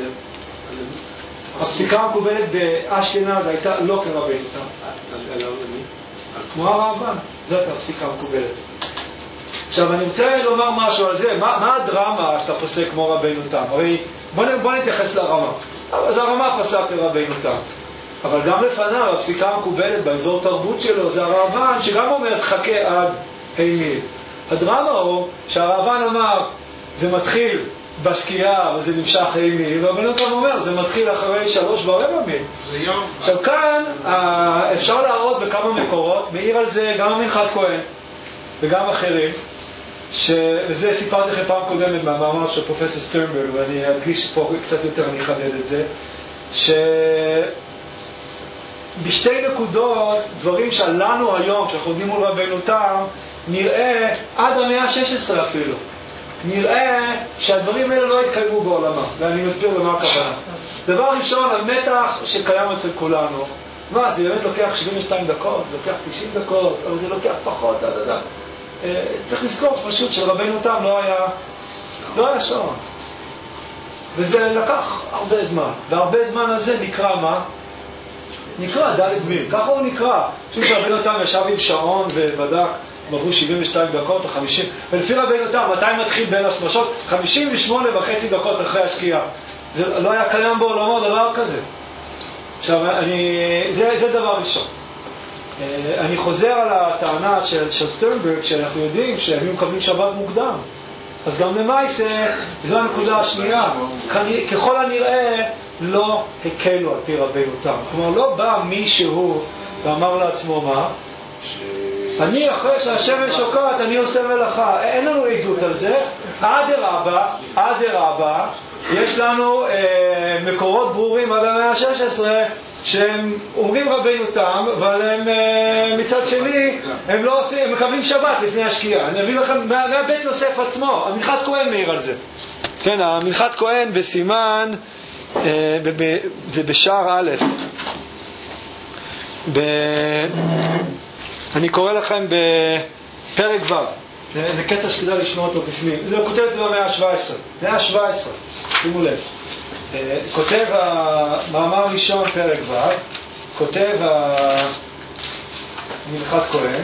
הפסיקה המקובלת באשכנז הייתה לא כרבנו תם. כמו הרעב"ן, זאת הפסיקה המקובלת. עכשיו אני רוצה לומר משהו על זה, מה הדרמה שאתה פוסק כמו רבנו תם? הרי בוא נתייחס לרמה. אז הרמה פסק כרבנו תם. אבל גם לפניו, הפסיקה המקובלת באזור תרבות שלו, זה הרעב"ן שגם אומר תחכה עד הימיל. הדרמה הוא שהרעב"ן אמר, זה מתחיל בשקיעה וזה נמשך הימיל, ורבנו תם אומר, זה מתחיל אחרי 3.25 מיל. עכשיו כאן אפשר להראות בכמה מקורות, מעיר על זה גם המנחת כהן וגם אחרים, וזה סיפרתי לכם פעם קודמת מהמאמר של פרופסור סטרנברג, ואני אדגיש פה קצת יותר, אני אחדד את זה, שבשתי נקודות, דברים שלנו היום, שאנחנו עומדים מול רבנו תם, נראה עד המאה ה-16 אפילו, נראה שהדברים האלה לא יתקיימו בעולמה, ואני מסביר למה הכוונה. דבר ראשון, המתח שקיים אצל כולנו, מה, זה באמת לוקח 72 דקות, זה לוקח 90 דקות, אבל זה לוקח פחות, צריך לזכור פשוט שרבנו תם לא היה שעון. וזה לקח הרבה זמן. והרבה זמן הזה נקרא מה? נקרא ד' מיר. ככה הוא נקרא. פשוט רבנו תם ישב עם שעון ובדק, עברו 72 דקות או 50. ולפי רבנו תם, מתי מתחיל בין השמשות? 58.5 דקות אחרי השקיעה. זה לא היה קיים בעולמו דבר כזה. עכשיו, זה דבר ראשון. אני חוזר על הטענה של סטרנברג, שאנחנו יודעים שהם היו מקבלים שבת מוקדם. אז גם למעשה, זו הנקודה השנייה. ככל הנראה, לא הקלו על פי רבנו תם. כלומר, לא בא מישהו ואמר לעצמו מה? אני אחרי שהשמש שוקעת, אני עושה מלאכה. אין לנו עדות על זה. עד הרבה, יש לנו מקורות ברורים עד המאה ה-16, שהם אומרים רבנו תם, אבל הם מצד שני, הם לא עושים, הם מקבלים שבת לפני השקיעה. אני אביא לכם מהבית יוסף עצמו, המנחת כהן מעיר על זה. כן, המנחת כהן בסימן, זה בשער א', אני קורא לכם בפרק ו', זה קטע שכדאי לשמוע אותו בפנים. זה כותב את זה במאה ה-17, זה ה-17, שימו לב. כותב המאמר ראשון פרק ו', כותב המנחת כהן,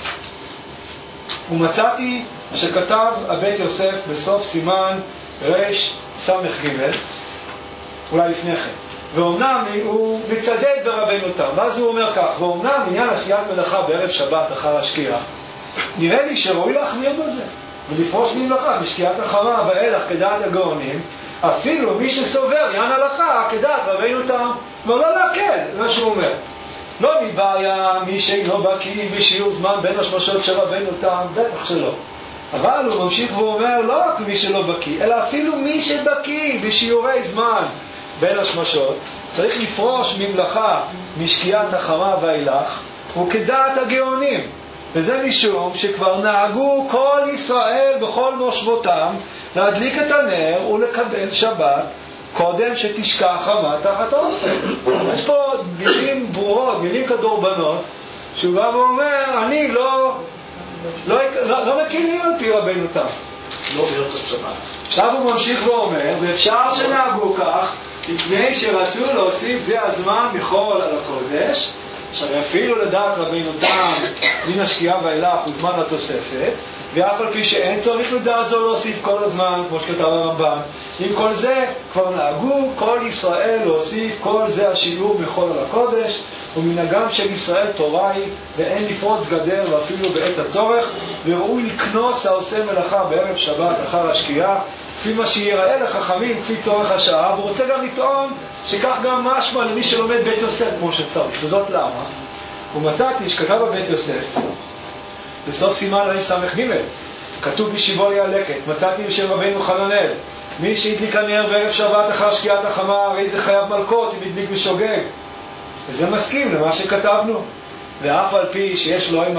ומצאתי שכתב הבית יוסף בסוף סימן רש סמך ג', אולי לפני כן, ואומנם הוא מצדד ברבנו תם, ואז הוא אומר כך, ואומנם עניין עשיית מלאכה בערב שבת אחר השקיעה, נראה לי שראוי להחמיר בזה, ולפרוש ממלאכה בשקיעת החמה ואילך כדעת הגאונים, אפילו מי שסובר יען הלכה כדעת רבינו תם. כבר לא להקל, מה שהוא אומר. לא מבעיה מי שאינו בקיא בשיעור זמן בין השמשות של רבינו תם, בטח שלא. אבל הוא ממשיך ואומר לא רק מי שלא בקיא, אלא אפילו מי שבקיא בשיעורי זמן בין השמשות, צריך לפרוש ממלאכה משקיעת החמה ואילך, וכדעת הגאונים. וזה משום שכבר נהגו כל ישראל בכל מושבותם להדליק את הנר ולקבל שבת קודם שתשקע החמה תחת האופן. יש פה מילים ברורות, מילים כדורבנות, שהוא בא ואומר, אני לא מקימים על פי רבינו תם. לא ביוסף שבת. עכשיו הוא ממשיך ואומר, ואפשר שנהגו כך, לפני שרצו להוסיף זה הזמן מחול על הקודש, אפילו לדעת רבינו תם מן השקיעה ואילך הוא זמן התוספת, ואף על פי שאין צריך לדעת זו להוסיף כל הזמן, כמו שכתב הרמב"ן. עם כל זה כבר נהגו כל ישראל להוסיף כל זה השיעור מחול על הקודש, ומנהגם של ישראל תורה היא, ואין לפרוץ גדר ואפילו בעת הצורך, וראוי לקנוס העושה מלאכה בערב שבת אחר השקיעה, כפי מה שיראה לחכמים כפי צורך השעה. והוא רוצה גם לטעון שכך גם משמע למי שלומד בית יוסף כמו שצריך. וזאת למה? ומצאתי שכתב בבית יוסף בסוף סימן רס"ג כתוב בשיבולי הלקט, מצאתי בשם רבינו חננאל, מי שהדליק הנר בערב שבת אחר שקיעת החמה הרי זה חייב מלכות אם הדליק בשוגג. וזה מסכים למה שכתבנו. ואף על פי שיש לו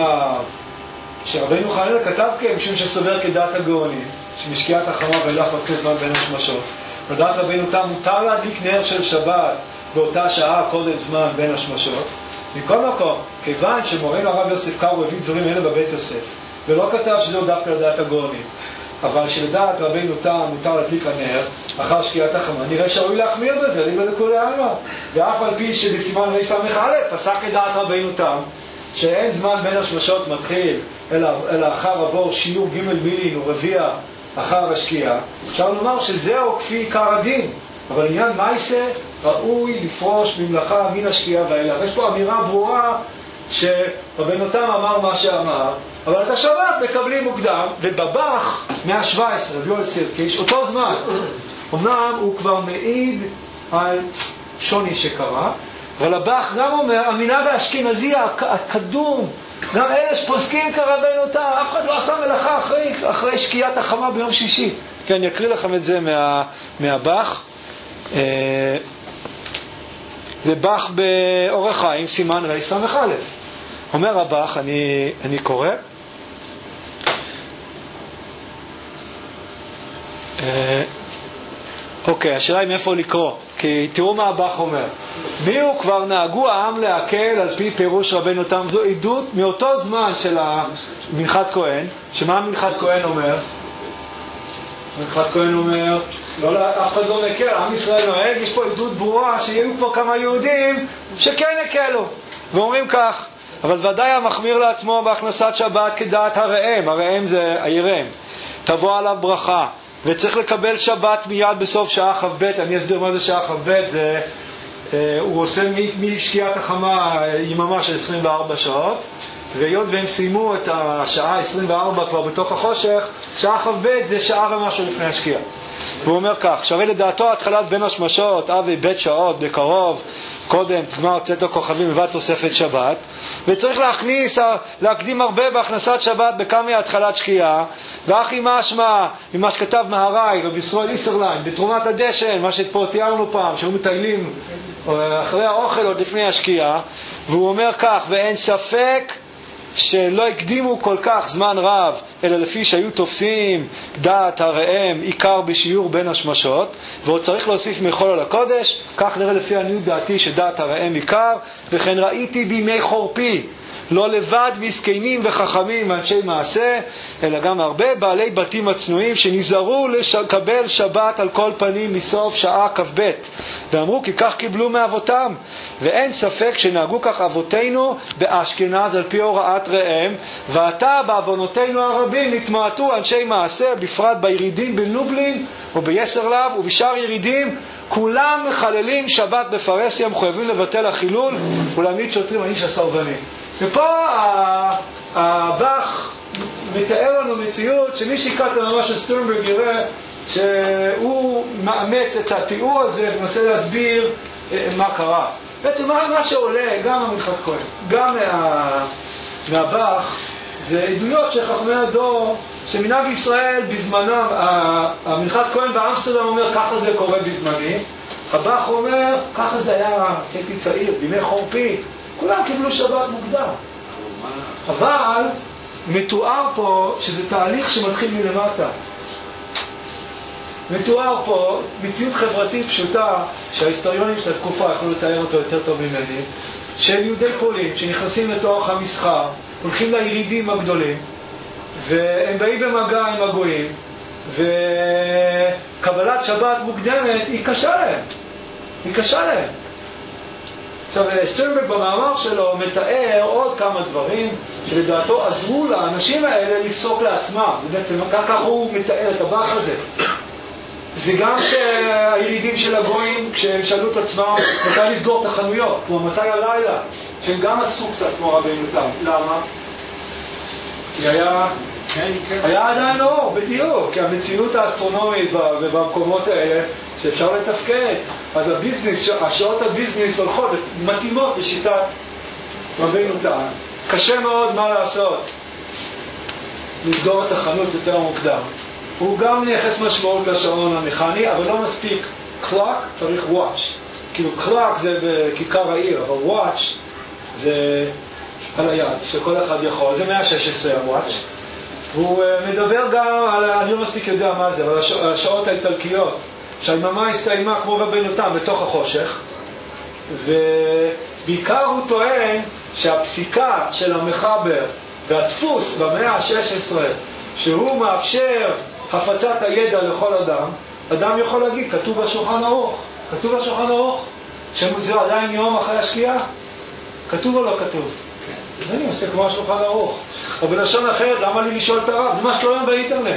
שרבינו חננאל כתב משום שסובר כדעת הגאונים שמשקיעת החמה ואילך מקצה זמן בין השמשות. לדעת רבינו תם מותר להדליק נר של שבת באותה שעה קודם זמן בין השמשות. מכל מקום, כיוון שמורנו הרב יוסף קארו הביא דברים אלה בבית יוסף ולא כתב שזהו דווקא לדעת הגאונים, אבל שלדעת רבינו תם מותר להדליק הנר אחר שקיעת החמה, נראה שראוי להחמיר בזה, ליבא לכולי עלמא. ואף על פי שבסימן רס"א פסק כדעת רבינו תם שאין זמן בין השמשות מתחיל אלא אחר עבור שיעור ג' מילין ורביע אחר השקיעה, אפשר לומר שזהו כפי עיקר הדין. אבל עניין מייסה ראוי לפרוש ממלאכה מן השקיעה ואילך. יש פה אמירה ברורה שרבנו תם אמר מה שאמר, אבל את השבת מקבלים מוקדם. ובבח 117 ביואל סירקיש אותו זמן אמנם הוא כבר מעיד על שוני שקרה, אבל הבח גם אומר המנהג האשכנזי הקדום, גם אלה שפוסקים כרבנו תם, אף אחד לא עשה מלאכה אחרי שקיעת החמה ביום שישי. כן, אני אקריא לכם את זה מהבח. זה בח באורח חיים סימן רס"א. אומר הבח, אני קורא, אוקיי, השאלה היא מאיפה לקרוא, כי תראו מה הבח אומר. מי הוא כבר נהגו העם להקל על פי פירוש רבנו תם? זו עדות מאותו זמן של מנחת כהן. שמה מנחת כהן אומר? מנחת כהן אומר לא, אף אחד לא מקל, עם ישראל נוהג. יש פה עדות ברורה שיהיו פה כמה יהודים שכן הקלו ואומרים כך, אבל ודאי המחמיר לעצמו בהכנסת שבת כדעת הראם. הראם זה הירם, תבוא עליו ברכה וצריך לקבל שבת מיד בסוף שעה כ"ב. אני אסביר מה זה שעה כ"ב. זה הוא עושה משקיעת החמה יממה של 24 שעות, והיות והם סיימו את השעה 24 כבר בתוך החושך, שעה כ"ב זה שעה ומשהו לפני השקיעה. והוא אומר כך, שווה לדעתו התחלת בין השמשות אבי בית שעות בקרוב קודם תגמר צאת הכוכבים מבד תוספת שבת, וצריך להקדים הרבה בהכנסת שבת בכמה התחלת שקיעה. ואחי משמע ממה שכתב מהרי ובישראל איסרליין בתרומת הדשן, מה שפה תיארנו פעם שהיו מטיילים אחרי האוכל עוד לפני השקיעה. והוא אומר כך, ואין ספק שלא הקדימו כל כך זמן רב, אלא לפי שהיו תופסים דעת הראם עיקר בשיעור בין השמשות, ועוד צריך להוסיף מחול על הקודש. כך נראה לפי עניות דעתי שדעת הראם עיקר. וכן ראיתי בימי חורפי לא לבד מסכנים וחכמים ואנשי מעשה, אלא גם הרבה בעלי בתים הצנועים שנזהרו לקבל שבת על כל פנים מסוף שעה כ"ב, ואמרו כי כך קיבלו מאבותם. ואין ספק שנהגו כך אבותינו באשכנז על פי הוראת ראם, ועתה בעוונותינו הרבים נתמעטו אנשי מעשה, בפרט בירידים בלובלין וביסר לב ובשאר ירידים, כולם מחללים שבת בפרסיה, מחויבים לבטל החילול ולהעמיד שוטרים על איש הסרבנים. ופה הבח מתאר לנו מציאות שמי שיקרא את המאמר של סטרנברג יראה שהוא מאמץ את התיאור הזה ומנסה להסביר מה קרה. בעצם מה שעולה גם המנחת כהן, גם מהבח, זה עדויות של חכמי הדור, שמנהג ישראל בזמנם, המנחת כהן באמסטרדם אומר ככה זה קורה בזמני, הבח אומר ככה זה היה כשהייתי צעיר, בימי חורפי, כולם קיבלו שבת מוקדם. אבל מתואר פה שזה תהליך שמתחיל מלמטה. מתואר פה מציאות חברתית פשוטה שההיסטוריונים של התקופה יכולו לתאר אותו יותר טוב ממני, של יהודי פולין שנכנסים לתוך המסחר, הולכים לירידים הגדולים והם באים במגע עם הגויים וקבלת שבת מוקדמת היא קשה להם. היא קשה להם. עכשיו, סטרנברג במאמר שלו מתאר עוד כמה דברים שלדעתו עזרו לאנשים האלה לפסוק לעצמם. בעצם ככה הוא מתאר את הבח הזה. זה גם שהילידים של הגויים, כשהם שאלו את עצמם מתי לסגור את החנויות, כמו מתי הלילה, הם גם עשו קצת כמו רבינו תם. למה? כי היה עדיין אור, בדיוק, כי המציאות האסטרונומית ובמקומות האלה שאפשר לתפקד. אז הביזנס, השעות הביזנס הולכות, מתאימות לשיטת רבינו תם. קשה מאוד מה לעשות. לסגור את החנות יותר מוקדם. הוא גם נייחס משמעות לשעון המכני, אבל לא מספיק clock, צריך watch. כאילו clock זה בכיכר העיר, אבל watch זה על היד, שכל אחד יכול. זה 116 ה-watch. והוא מדבר גם על, אני לא מספיק יודע מה זה, אבל השעות האיטלקיות, שהיממה הסתיימה כמו רבינו תם בתוך החושך, ובעיקר הוא טוען שהפסיקה של המחבר והדפוס במאה ה-16, שהוא מאפשר הפצת הידע לכל אדם, אדם יכול להגיד, כתוב בשולחן ערוך, כתוב בשולחן ערוך, שזה עדיין יום אחרי השקיעה, כתוב או לא כתוב? אז אני עושה כמו השולחן ערוך. אבל בלשון אחרת, למה לי לשאול את הרב? זה מה שלא היום באינטרנט.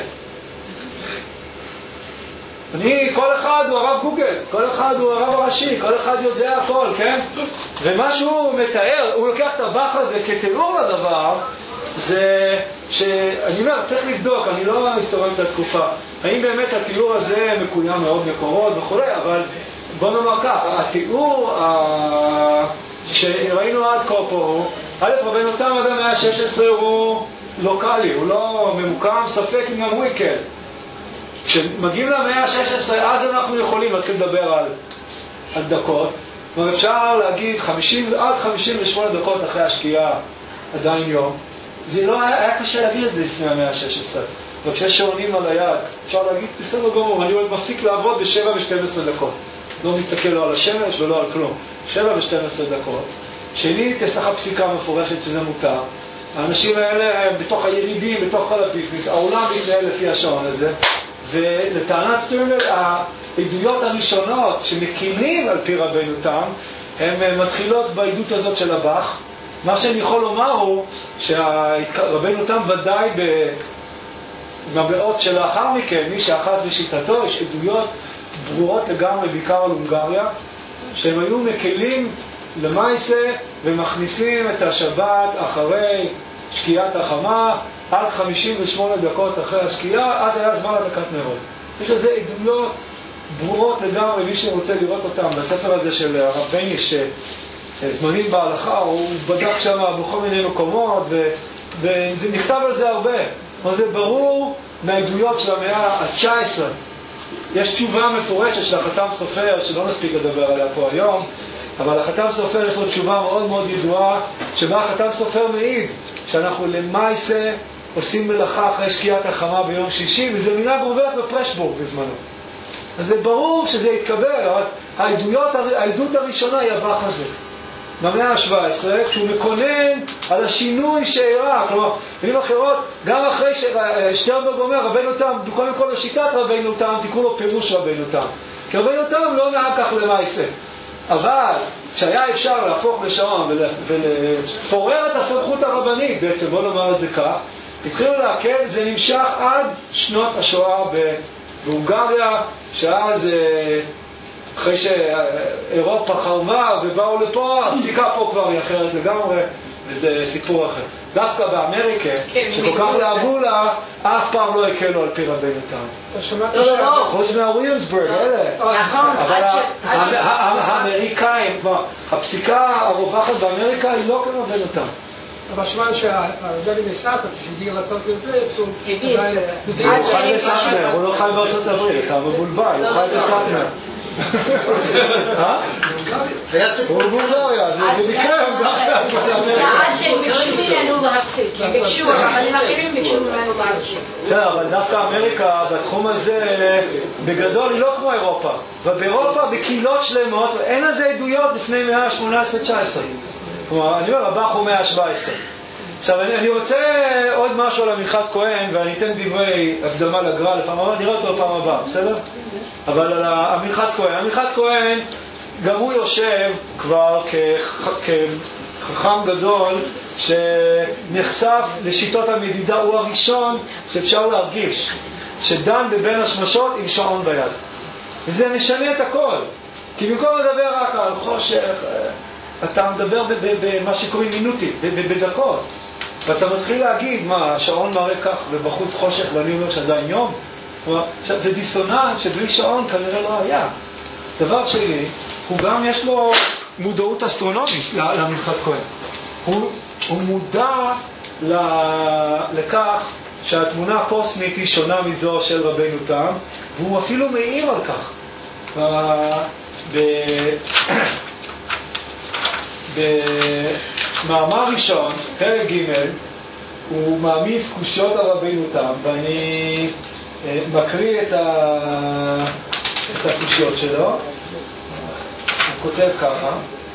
כל אחד הוא הרב גוגל, כל אחד הוא הרב הראשי, כל אחד יודע הכל, כן? ומה שהוא מתאר, הוא לוקח את הבח הזה כתיאור לדבר, זה שאני אומר, צריך לבדוק, אני לא מסתובב את התקופה, האם באמת התיאור הזה מקוים מאוד מקורות וכו', אבל בוא נאמר כך, התיאור שראינו עד כה פה, רבינו תם עד המאה ה-16 הוא לוקלי, הוא לא ממוקם, ספק אם גם הוא יקל. כשמגיעים למאה ה-16, אז אנחנו יכולים להתחיל לדבר על דקות, ואפשר להגיד 50 עד 58 דקות אחרי השקיעה עדיין יום. זה לא היה קשה להגיד את זה לפני המאה ה-16. וכשיש שעונים על היד, אפשר להגיד, בסדר גמור, אני מפסיק לעבוד ב7 ו-12 דקות. לא מסתכל לא על השמש ולא על כלום. 7 ו-12 דקות. שנית, יש לך פסיקה מפורשת שזה מותר. האנשים האלה הם בתוך הירידים, בתוך כל הביזנס, העולם מתנהל לפי השעון הזה. ולטענת סטרנברג, העדויות הראשונות שמקילים על פי רבינו תם, הן מתחילות בעדות הזאת של הבח. מה שאני יכול לומר הוא שרבינו תם ודאי במאות שלאחר מכן, מי שאחז בשיטתו, יש עדויות ברורות לגמרי, בעיקר על הונגריה, שהם היו מקלים למעשה ומכניסים את השבת אחרי שקיעת החמה, עד 58 דקות אחרי השקיעה, אז היה זמן הדקת נרות. יש לזה עדויות ברורות לגמרי, מי שרוצה לראות אותם בספר הזה של הרב בייניש, זמנים בהלכה, הוא בדק שם בכל מיני מקומות, וזה נכתב על זה הרבה. אבל זה ברור מהעדויות של המאה ה-19. יש תשובה מפורשת של החתם סופר, שלא נספיק לדבר עליה פה היום, אבל החתם סופר יש לו תשובה מאוד מאוד ידועה, שבה החתם סופר מעיד שאנחנו למעשה עושים מלאכה אחרי שקיעת החמה ביום שישי, וזה מילה גוברת בפרשבורג בזמנו. אז זה ברור שזה יתקבל, אבל העדות הראשונה היא הבח הזה. במאה ה-17, כשהוא מקונן על השינוי שאירע, כלומר, במילים אחרות, גם אחרי ששטרנברג אומר, רבינו תם, קודם כל בשיטת רבינו תם, תיקחו לו פירוש רבינו תם. כי רבינו תם לא נהג כך למעשה. אבל כשהיה אפשר להפוך לשעון ולפורר את הסמכות הרבנית, בעצם בוא נאמר את זה כך, התחילו להקל, זה נמשך עד שנות השואה בהונגריה, שאז אחרי שאירופה חרבה ובאו לפה, הפסיקה פה כבר היא אחרת לגמרי, וזה סיפור אחר. דווקא באמריקה, שכל כך דאגו לה, אף פעם לא הקלו על פי רבנו תם. חוץ מהוויליאמסבורג, אלה. אבל האמריקאים, הפסיקה הרווחת באמריקה היא לא כרבנו תם. אבל שמע שהרבני מסתכל, שהגיע לעשות רבץ, הוא חי בסטמר, הוא לא חי בארצות הברית, אתה מבולבל, הוא חי בסטמר. הוא בולגריה, זה במקרה הם גם עד שהם ביקשו ממנו להפסיק, הם ביקשו, הרבנים האחרים ביקשו ממנו להפסיק. בסדר, אבל דווקא אמריקה בתחום הזה בגדול היא לא כמו אירופה, ובאירופה בקהילות שלמות אין לזה עדויות לפני 118-19. כלומר, אני אומר, הבח הוא 117. עכשיו, אני רוצה עוד משהו על המנחת כהן, ואני אתן דברי הקדמה לגר"א לפעם הבאה, נראה אותו לפעם הבאה, בסדר? אבל על המנחת כהן. המנחת כהן, גם הוא יושב כבר כחכם גדול, שנחשף לשיטות המדידה, הוא הראשון שאפשר להרגיש, שדן בבין השמשות עם שעון ביד. וזה משנה את הכל. כי במקום לדבר רק על חושך, אתה מדבר במה שקוראים מינוטים, בדקות. ואתה מתחיל להגיד, מה, השעון מראה כך ובחוץ חושך ואני אומר שעדיין יום? עכשיו, זה דיסוננס שבלי שעון כנראה לא היה. דבר שני, הוא גם יש לו מודעות אסטרונומית למנחת כהן. הוא מודע לכך שהתמונה הקוסמית היא שונה מזו של רבנו תם, והוא אפילו מעיר על כך. במאמר ראשון, פרק ג', הוא מעמיס קושיות על רבנו תם, ואני מקריא את הקושיות שלו. הוא כותב ככה: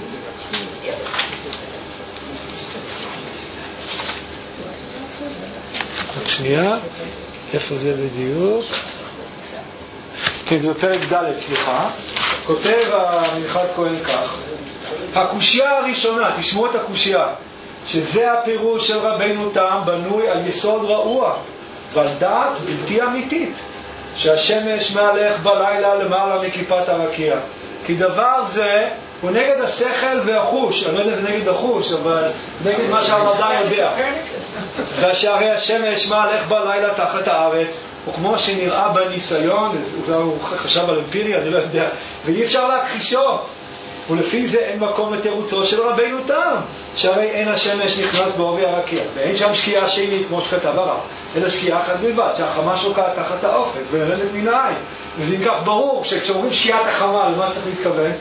שנייה, איפה זה בדיוק? כן, זה פרק ד', סליחה. כותב המנחת כהן כך: הקושיה הראשונה, תשמעו את הקושיה, שזה הפירוש של רבנו תם, בנוי על יסוד רעוע ועל דעת בלתי אמיתית, שהשמש מהלך בלילה למעלה מכיפת הרקיע. כי דבר זה הוא נגד השכל והחוש, אני לא יודע אם זה נגד החוש, אבל נגד מה שהמדע יודע. והשערי השמש מהלך בלילה תחת הארץ, וכמו שנראה בניסיון, הוא חשב על אמפירי, אני לא יודע, ואי אפשר להכחישו. ולפי זה אין מקום לתירוצו של רבנו תם, שהרי אין השמש נכנס בעובי הרקיע, ואין שם שקיעה שנית כמו שכתב הרב, אלא שקיעה אחת בלבד, שהחמה שוקעת תחת האופק ונרדת מן העין. וזה אם כך ברור שכשאומרים שקיעת החמה, למה צריך להתכוון?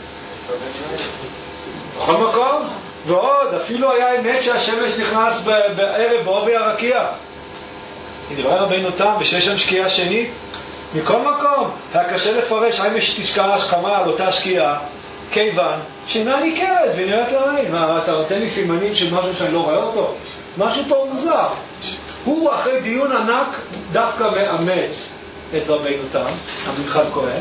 בכל מקום. ועוד, אפילו היה אמת שהשמש נכנס בערב בעובי הרקיע. נדבר רבנו תם ושיש שם שקיעה שנית. מכל מקום, היה קשה לפרש האם יש תשקעה השכמה על אותה שקיעה, כיוון שאינה ניכרת ונראית לעין. אתה נותן לי סימנים של משהו שאני לא רואה אותו? משהו פה מוזר. הוא אחרי דיון ענק דווקא מאמץ את רבנו תם, המנחת כהן.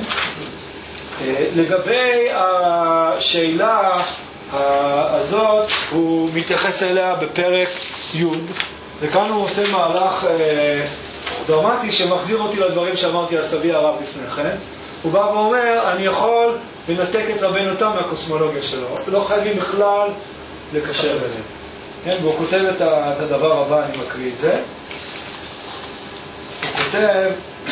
לגבי השאלה הזאת הוא מתייחס אליה בפרק י', וכאן הוא עושה מהלך דרמטי שמחזיר אותי לדברים שאמרתי על סבי הרב לפני כן. הוא בא ואומר, אני יכול לנתק את רבנו תם מהקוסמולוגיה שלו, לא חייבים בכלל לקשר לזה. כן? והוא כותב את הדבר הבא, אני מקריא את זה. הוא כותב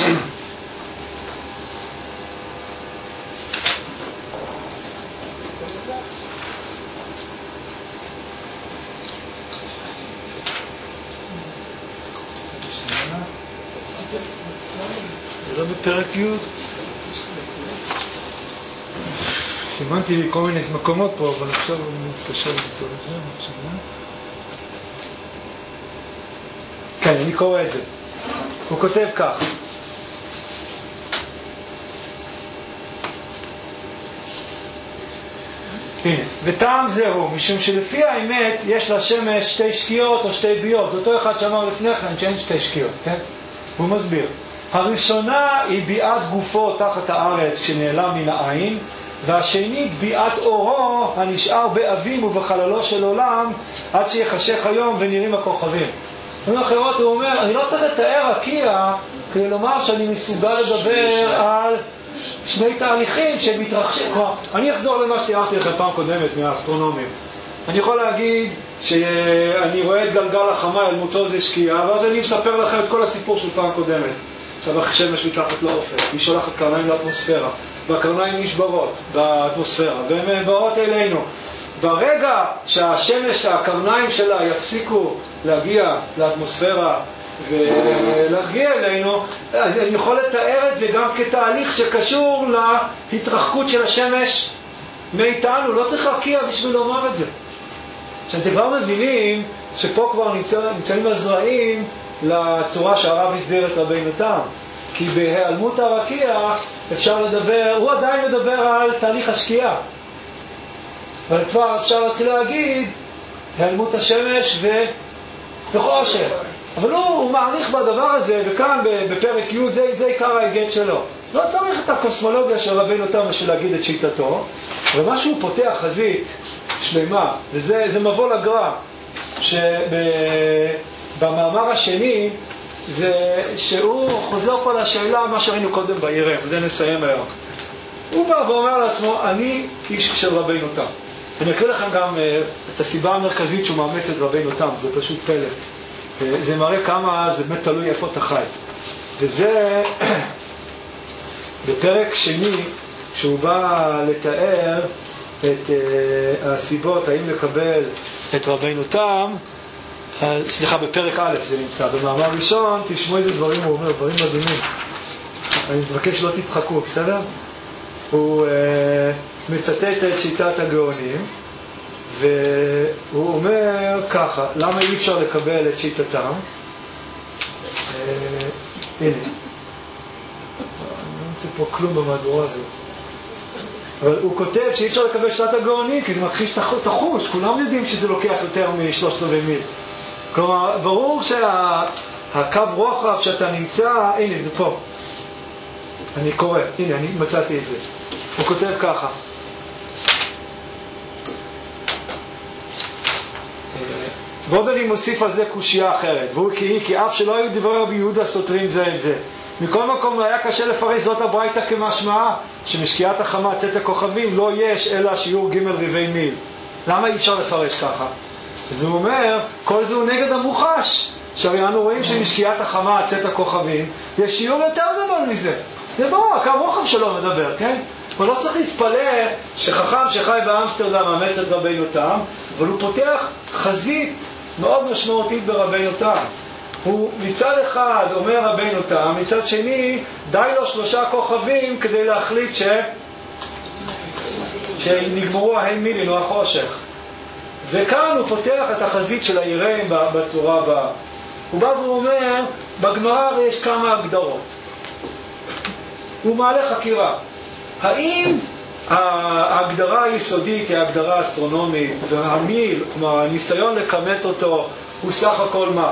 זה לא בפרק י', סימנתי לי כל מיני מקומות פה, אבל עכשיו הוא מתקשר למצוא את זה. כן, אני קורא את זה. הוא כותב כך: הנה, וטעם זהו, משום שלפי האמת יש לשמש שתי שקיעות או שתי ביות. אותו אחד שאמר לפני כן שאין שתי שקיעות, כן? הוא מסביר. הראשונה היא ביאת גופו תחת הארץ כשנעלם מן העין, והשנית ביאת אורו הנשאר באבים ובחללו של עולם עד שיחשך היום ונראים הכוכבים. במילים אחרות הוא אומר, אני לא צריך לתאר רקיע כדי לומר שאני מסוגל לדבר על שני תהליכים שמתרחשים. כלומר, אני אחזור למה שתיארתי לכם פעם קודמת מהאסטרונומיה. אני יכול להגיד שאני רואה את גלגל החמה, אל מותו זה שקיעה, ואז אני מספר לכם את כל הסיפור של פעם קודמת. עכשיו השמש מתחת לאופק, היא שולחת קרניים לאטמוספירה, והקרניים נשברות באטמוספירה, והן באות אלינו. ברגע שהשמש, הקרניים שלה יפסיקו להגיע לאטמוספירה ולהגיע אלינו, אני יכול לתאר את זה גם כתהליך שקשור להתרחקות של השמש מאיתנו. לא צריך רקיע בשביל לומר את זה. שאתם כבר מבינים שפה כבר נמצאים הזרעים לצורה שהרב הסביר את רבינו תם. כי בהיעלמות הרקיע אפשר לדבר, הוא עדיין מדבר על תהליך השקיעה. אבל כבר אפשר להתחיל להגיד היעלמות השמש וחושך. אבל הוא מעריך בדבר הזה, וכאן בפרק י' זה עיקר ההיגד שלו. לא צריך את הקוסמולוגיה של רבינו תם בשביל להגיד את שיטתו, אבל מה שהוא פותח חזית שלמה, וזה מבוא לגר"א, שבמאמר השני, זה שהוא חוזר פה לשאלה מה שראינו קודם בירם, וזה נסיים היום. הוא בא ואומר לעצמו, אני איש של רבינו תם. אני אקריא לכם גם את הסיבה המרכזית שהוא מאמץ את רבינו תם, זה פשוט פלא. זה מראה כמה זה באמת תלוי איפה אתה חי. וזה בפרק שני, שהוא בא לתאר את הסיבות, האם לקבל את רבינו תם, בפרק א' זה נמצא. במאמר ראשון, תשמעו איזה דברים הוא אומר, דברים מדהימים. אני מבקש לא תצחקו, בסדר? הוא מצטט את שיטת הגאונים, והוא אומר ככה, למה אי אפשר לקבל את שיטתם? הנה, אני לא רוצה פה כלום במהדורה הזאת. אבל הוא כותב שאי אפשר לקבל שיטת הגאונים, כי זה מכחיש את החוש, כולם יודעים שזה לוקח יותר מ3 מיל. כלומר, ברור שהקו רוחב שאתה נמצא, הנה זה פה. אני קורא, הנה אני מצאתי את זה. הוא כותב ככה. ועוד אני מוסיף על זה קושייה אחרת, והוא כי אף שלא היו דברי רבי יהודה סותרים זה את זה. מכל מקום היה קשה לפרש זאת הברייתא כמשמעה, שמשקיעת החמה צאת הכוכבים לא יש אלא שיעור ג' רבעי מיל. למה אי אפשר לפרש ככה? אז הוא אומר, כל זה הוא נגד המוחש. שהרי אנו רואים שמשקיעת החמה צאת הכוכבים יש שיעור יותר גדול מזה. זה ברור, הקו רוחב שלו מדבר, כן? אבל לא צריך להתפלא שחכם שחי באמסטרדם מאמץ את רבינו תם, אבל הוא פותח חזית מאוד משמעותית ברבינו תם. הוא מצד אחד אומר רבינו תם, מצד שני די לו 3 כוכבים כדי להחליט שנגמרו ההן מילין או החושך. וכאן הוא פותח את החזית של היראים בצורה הבאה. הוא בא והוא אומר, בגמרא יש כמה הגדרות. הוא מעלה חקירה. האם ההגדרה היסודית היא ההגדרה האסטרונומית, והמיל, כלומר הניסיון לכמת אותו, הוא סך הכל מה?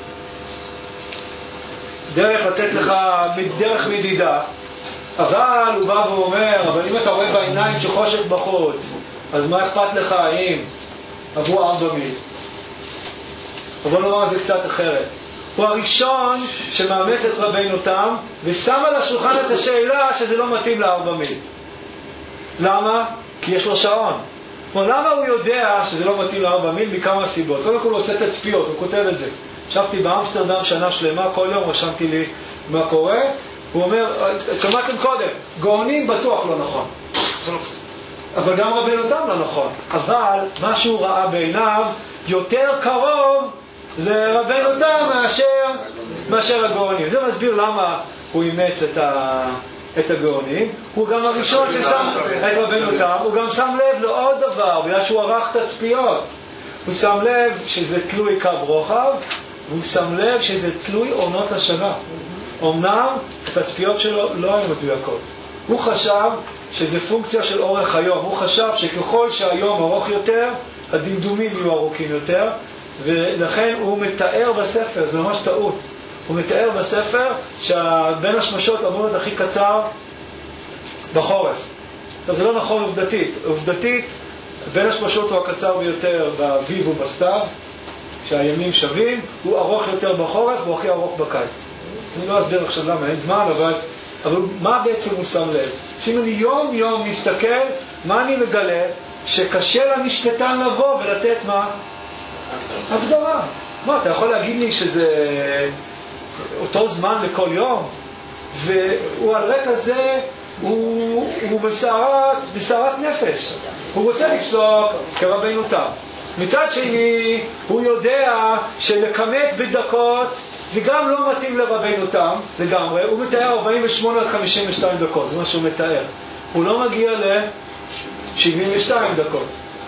דרך לתת לך, דרך מדידה. אבל הוא בא ואומר, אבל אם אתה רואה בעיניים שחושך בחוץ, אז מה אכפת לך האם עברו 4 מיל? אבל נאמר זה קצת אחרת. הוא הראשון שמאמץ את רבינו תם ושם על השולחן את השאלה שזה לא מתאים ל4 מיל. למה? כי יש לו שעון. למה הוא יודע שזה לא מתאים ל4 מיל? מכמה סיבות. קודם כל הוא עושה תצפיות, הוא כותב את זה. ישבתי באמסטרדם שנה שלמה, כל יום רשמתי לי מה קורה. הוא אומר, שמעתם קודם, גאונים בטוח לא נכון. אבל גם רבינו תם לא נכון. אבל מה שהוא ראה בעיניו יותר קרוב לרבינו תם מאשר הגאונים. זה מסביר למה הוא אימץ את הגאונים. הוא גם הראשון ששם את רבינו תם, הוא גם שם לב לעוד דבר, בגלל שהוא ערך תצפיות. הוא שם לב שזה תלוי קו רוחב, והוא שם לב שזה תלוי עונות השנה. אמנם התצפיות שלו לא היו מדויקות. הוא חשב שזה פונקציה של אורך היום. הוא חשב שככל שהיום ארוך יותר, הדמדומים יהיו ארוכים יותר, ולכן הוא מתאר בספר, זה ממש טעות, הוא מתאר בספר שבין השמשות אמור להיות הכי קצר בחורף. טוב, זה לא נכון עובדתית. עובדתית, בין השמשות הוא הקצר ביותר באביב ובסתיו, שהימים שווים, הוא ארוך יותר בחורף והוא הכי ארוך בקיץ. אני לא אסביר עכשיו למה, אין זמן, אבל מה בעצם הוא שם לב? שאם אני יום יום מסתכל, מה אני מגלה? שקשה למשפטן לבוא ולתת מה? הגדרה. מה, אתה יכול להגיד לי שזה אותו זמן לכל יום? והוא על רקע זה, הוא בסערת נפש. הוא רוצה לפסוק כרבנו תם. מצד שני, הוא יודע שלכמת בדקות זה גם לא מתאים לרבנו תם לגמרי. הוא מתאר 48 עד 52 דקות, זה מה שהוא מתאר. הוא לא מגיע ל-72 דקות.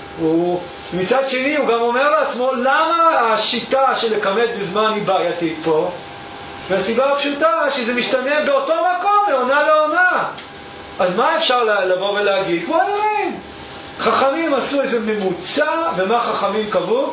מצד שני, הוא גם אומר לעצמו, למה השיטה של לכמת בזמן היא בעייתית פה? והסיבה הפשוטה שזה משתנה באותו מקום, מעונה לעונה. אז מה אפשר לבוא ולהגיד? כמו הימים. חכמים עשו איזה ממוצע, ומה חכמים קבעו?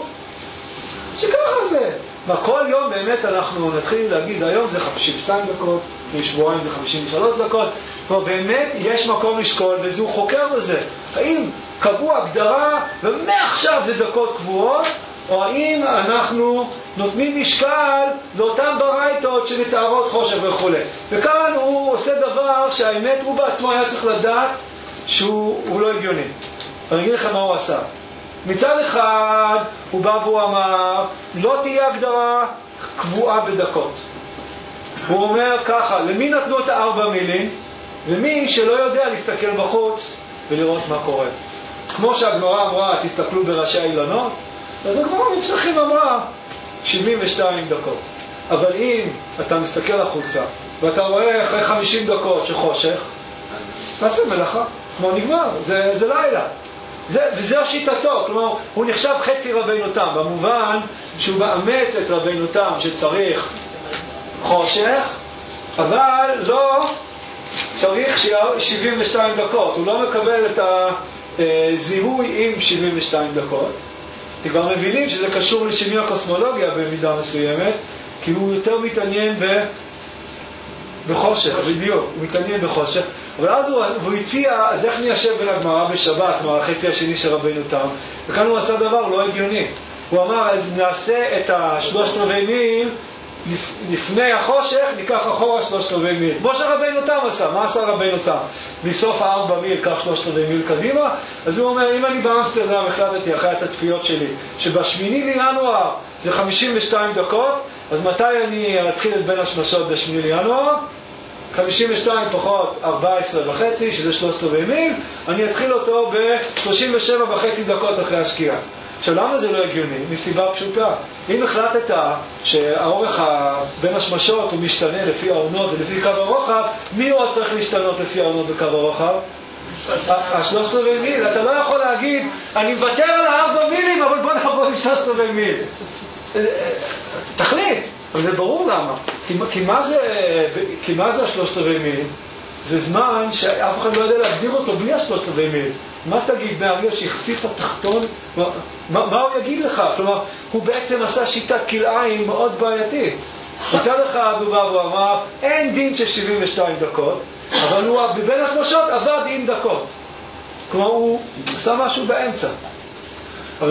שככה זה. כל יום באמת אנחנו נתחיל להגיד, היום זה 52 דקות, משבועיים זה 53 דקות, כבר באמת יש מקום לשקול, וזהו חוקר בזה. האם קבעו הגדרה, ומעכשיו זה דקות קבועות, או האם אנחנו נותנים משקל לאותן ברייתות שמתארות חושך וכו'. וכאן הוא עושה דבר שהאמת הוא בעצמו היה צריך לדעת שהוא לא הגיוני. אני אגיד לך מה הוא עשה. מצד אחד הוא בא והוא אמר, לא תהיה הגדרה קבועה בדקות. הוא אומר ככה, למי נתנו את 4 מילים? למי שלא יודע להסתכל בחוץ ולראות מה קורה. כמו שהגמרא אמרה, תסתכלו בראשי האילנות, אז הגמרא בפסחים אמרה 72 דקות. אבל אם אתה מסתכל החוצה ואתה רואה אחרי 50 דקות שחושך, תעשה מלאכה, כמו נגמר, זה לילה. וזה שיטתו, כלומר הוא נחשב חצי רבינו תם, במובן שהוא מאמץ את רבינו תם שצריך חושך, אבל לא צריך 72 דקות, הוא לא מקבל את הזיהוי עם 72 דקות. אתם כבר מבינים שזה קשור לשינוי הקוסמולוגיה במידה מסוימת, כי הוא יותר מתעניין בחושך, בדיוק, הוא מתעניין בחושך. אבל אז הוא הציע, אז איך ניישב בין הגמרא בשבת, כלומר החצי השני של רבינו תם, וכאן הוא עשה דבר לא הגיוני. הוא אמר, אז נעשה את 3/4 מיל לפני החושך, ניקח אחורה 3/4 מיל. כמו שרבינו תם עשה, מה עשה רבינו תם? מסוף 4 מיל, קח 3/4 מיל קדימה. אז הוא אומר, אם אני באמסטרדם החלטתי אחרי התצפיות שלי, ב8 לינואר זה 52 דקות, אז מתי אני אתחיל את בין השמשות ב8 לינואר? 52 פחות 14.5, שזה 3/4 מיל, אני אתחיל אותו ב-37.5 דקות אחרי השקיעה. עכשיו, למה זה לא הגיוני? מסיבה פשוטה. אם החלטת שהאורך בין השמשות הוא משתנה לפי העונות ולפי קו הרוחב, מי עוד צריך להשתנות לפי העונות וקו הרוחב? 3/4 מיל. אתה לא יכול להגיד, אני מוותר על 4 מילים, אבל בוא נעבור עם 3/4 מיל. תחליט. אבל זה ברור למה. כי מה זה 3/4 מיל? זה זמן שאף אחד לא יודע להגדיר אותו בלי 3/4 מיל. מה תגיד מהרגע שהחשיף התחתון? מה הוא יגיד לך? כלומר, הוא בעצם עשה שיטת כלאיים מאוד בעייתית. מצד אחד הוא בא ואמר, אין דין של 72 דקות, אבל הוא בבין השמשות עבד עם דקות. כלומר, הוא עשה משהו באמצע. אבל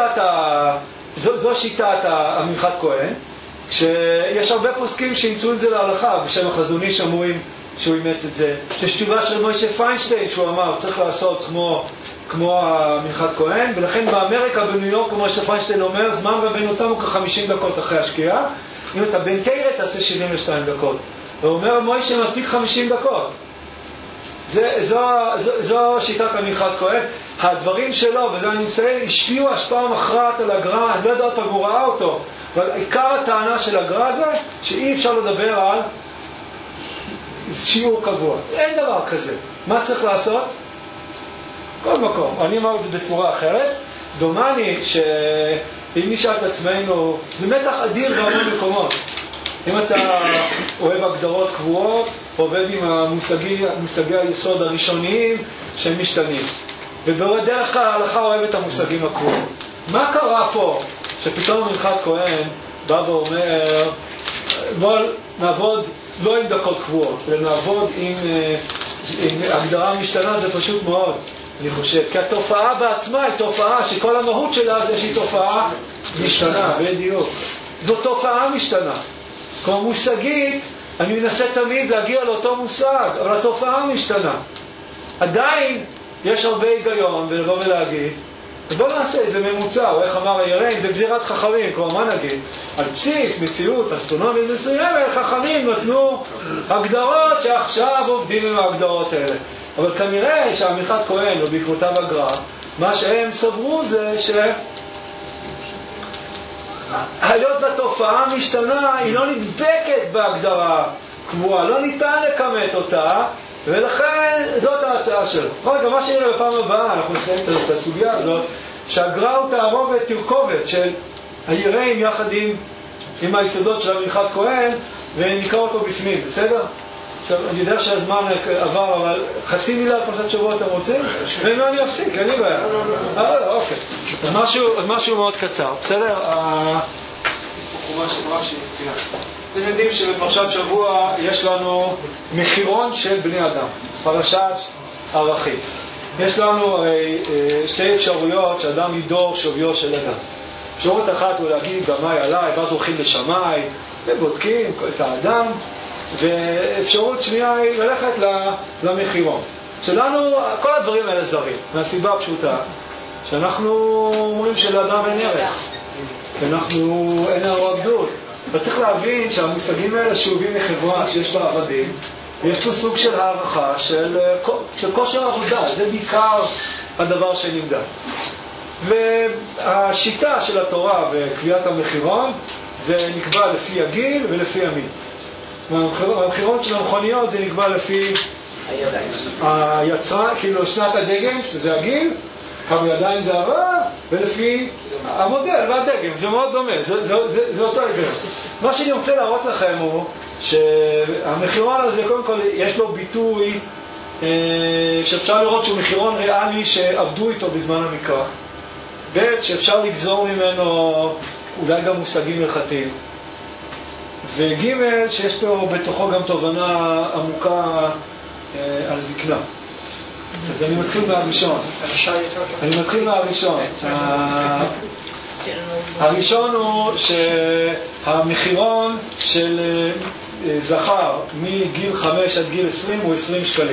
זו שיטת המנחת כהן, שיש הרבה פוסקים שימצאו את זה להלכה, בשם החזון איש אומרים שהוא אימץ את זה. יש תשובה של מוישה פיינשטיין שהוא אמר, צריך לעשות כמו המנחת כהן, ולכן באמריקה, בניו יורק, מוישה פיינשטיין אומר, זמן רבינו תם הוא כ-50 דקות אחרי השקיעה, אם אתה בן תירה תעשה 72 דקות. הוא אומר, מוישה מספיק 50 דקות. זו שיטת המנחת כהן. הדברים שלו, וזה אני מסיים, השפיעו השפעה מכרעת על הגר"א, אני לא יודע אם הוא ראה אותו, אבל עיקר הטענה של הגר"א זה שאי אפשר לדבר על שיעור קבוע. אין דבר כזה. מה צריך לעשות? כל מקום. אני אומר את זה בצורה אחרת. דומני שאם נשאל את עצמנו, זה מתח אדיר בהמון מקומות. אם אתה אוהב הגדרות קבועות, עובד עם מושגי היסוד הראשוניים שהם משתנים. ובדרך כלל ההלכה אוהב את המושגים הקבועים. מה קרה פה? שפתאום מנחת כהן בא ואומר, בוא נעבוד לא עם דקות קבועות, אלא נעבוד עם הגדרה משתנה, זה פשוט מאוד, אני חושב. כי התופעה בעצמה היא תופעה שכל המהות שלה זה שהיא תופעה משתנה, בדיוק. זו תופעה משתנה. כמו מושגית, אני מנסה תמיד להגיע לאותו מושג, אבל התופעה משתנה. עדיין יש הרבה היגיון ולבוא ולהגיד, בוא נעשה איזה ממוצע, או איך אמר הירין, זה גזירת חכמים, כמו מה נגיד? על בסיס מציאות אסטרונומית מסוימת, חכמים נתנו הגדרות שעכשיו עובדים עם ההגדרות האלה. אבל כנראה שהעמיחת כהן, או בעקבותיו הגר"א, מה שהם סברו זה היות והתופעה משתנה, היא לא נדבקת בהגדרה קבועה, לא ניתן לכמת אותה, ולכן זאת ההצעה שלו. רגע, מה שנראה בפעם הבאה, אנחנו נסיים את הסוגיה הזאת, שהגר"א הוא תערובת תרכובת של היראים יחד עם היסודות של עמיחת כהן, ונקרא אותו בפנים, בסדר? עכשיו, אני יודע שהזמן עבר, אבל חצי מילה על פרשת שבוע אתם רוצים? ואם אני אפסיק, אין לי בעיה. אוקיי. אז משהו מאוד קצר, בסדר? החומה שמה שיציאה. אתם יודעים שבפרשת שבוע יש לנו מחירון של בני אדם, פרשת ערכים. יש לנו הרי שתי אפשרויות שאדם ידור שוויו של אדם. אפשרות אחת הוא להגיד במאי עליי, ואז הולכים לשמאי ובודקים את האדם, ואפשרות שנייה היא ללכת למחירון. שלנו כל הדברים האלה זרים, מהסיבה הפשוטה שאנחנו אומרים שלאדם אין ערך, אין לנו עבדות. וצריך להבין שהמושגים האלה שאובים מחברה שיש בה עבדים, ויש פה סוג של הערכה של כושר עבודה, זה בעיקר הדבר שנמדד. והשיטה של התורה וקביעת המחירון זה נקבע לפי הגיל ולפי המין. המחירון של המכוניות זה נקבע לפי היצרן, כאילו שנת הדגם, שזה הגיל, כמה ידיים זה הרע, ולפי המודל והדגם, זה מאוד דומה, זה אותו היגיון. מה שאני רוצה להראות לכם הוא שהמחירון הזה, קודם כל יש לו ביטוי שאפשר לראות שהוא מחירון ריאלי שעבדו איתו בזמן המקרא, ב' שאפשר לגזור ממנו אולי גם מושגים הלכתיים, וג' שיש פה בתוכו גם תובנה עמוקה על זקנה. אז אני מתחיל מהראשון. הראשון הוא שהמחירון של זכר מגיל 5 עד גיל 20 הוא 20 שקלים.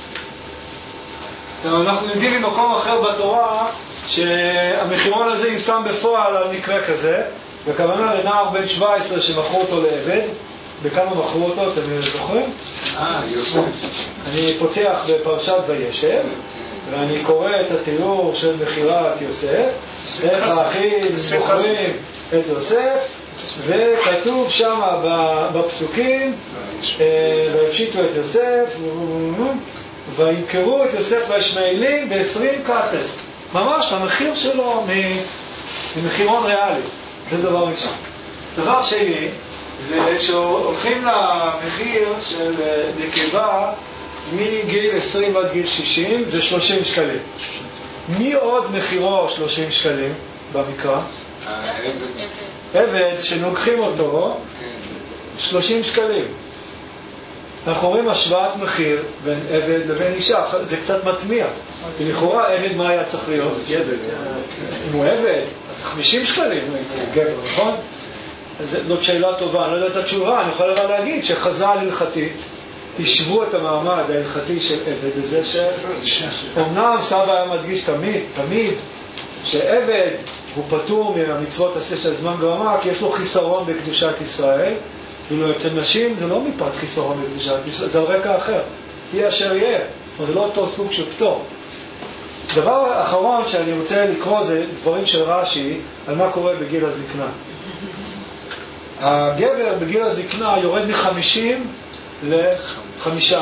אנחנו יודעים ממקום אחר בתורה שהמחירון הזה יושם בפועל על מקרה כזה, וכוונה לנער בן 17 שמכרו אותו לעבד. בכמה מכרו אותו, אתם זוכרים? יוסף. אני פותח בפרשת וישב, ואני קורא את התיאור של מחירת יוסף, איך האחים מוכרים את יוסף, וכתוב שם בפסוקים, והפשיטו את יוסף, וימכרו את יוסף והישמעאלים ב20 כסף. ממש המחיר שלו ממחירון ריאלי. זה דבר ראשון. דבר שני, זה שהולכים למחיר של נקבה מגיל 20 עד גיל 60, זה 30 שקלים. מי עוד מחירו 30 שקלים במקרא? עבד שנוקחים אותו 30 שקלים. אנחנו רואים השוואת מחיר בין עבד לבין אישה. זה קצת מטמיע. לכאורה עבד מה היה צריך להיות? אם הוא עבד, אז 50 שקלים גבר, נכון? זאת שאלה טובה, אני לא יודע את התשובה. אני יכול אבל להגיד שחז"ל הלכתית ישבו את המעמד ההלכתי של עבד הזה, שאומנם סבא היה מדגיש תמיד שעבד הוא פטור מהמצוות עשה של זמן גרמה, כי יש לו חיסרון בקדושת ישראל. כאילו אצל נשים זה לא מפת חיסרון בקדושת ישראל, זה על רקע אחר, יהיה אשר יהיה, אבל זה לא אותו סוג של פטור. דבר אחרון שאני רוצה לקרוא זה דברים של רש"י על מה קורה בגיל הזקנה. הגבר בגיל הזקנה יורד מ-50 ל-15.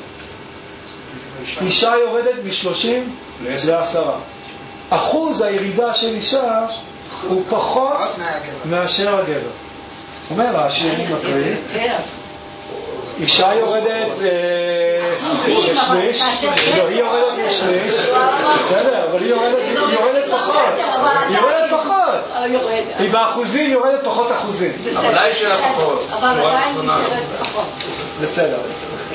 אישה יורדת מ-30 ל-10. אחוז הירידה של אישה הוא פחות מאשר הגבר. אומר רש"י, אני מקריא, אישה יורדת לשליש, לא, היא יורדת לשליש, בסדר, אבל היא יורדת פחות, היא באחוזים יורדת פחות אחוזים. אבל היא שלה פחות. אבל עדיין נשארת פחות. בסדר.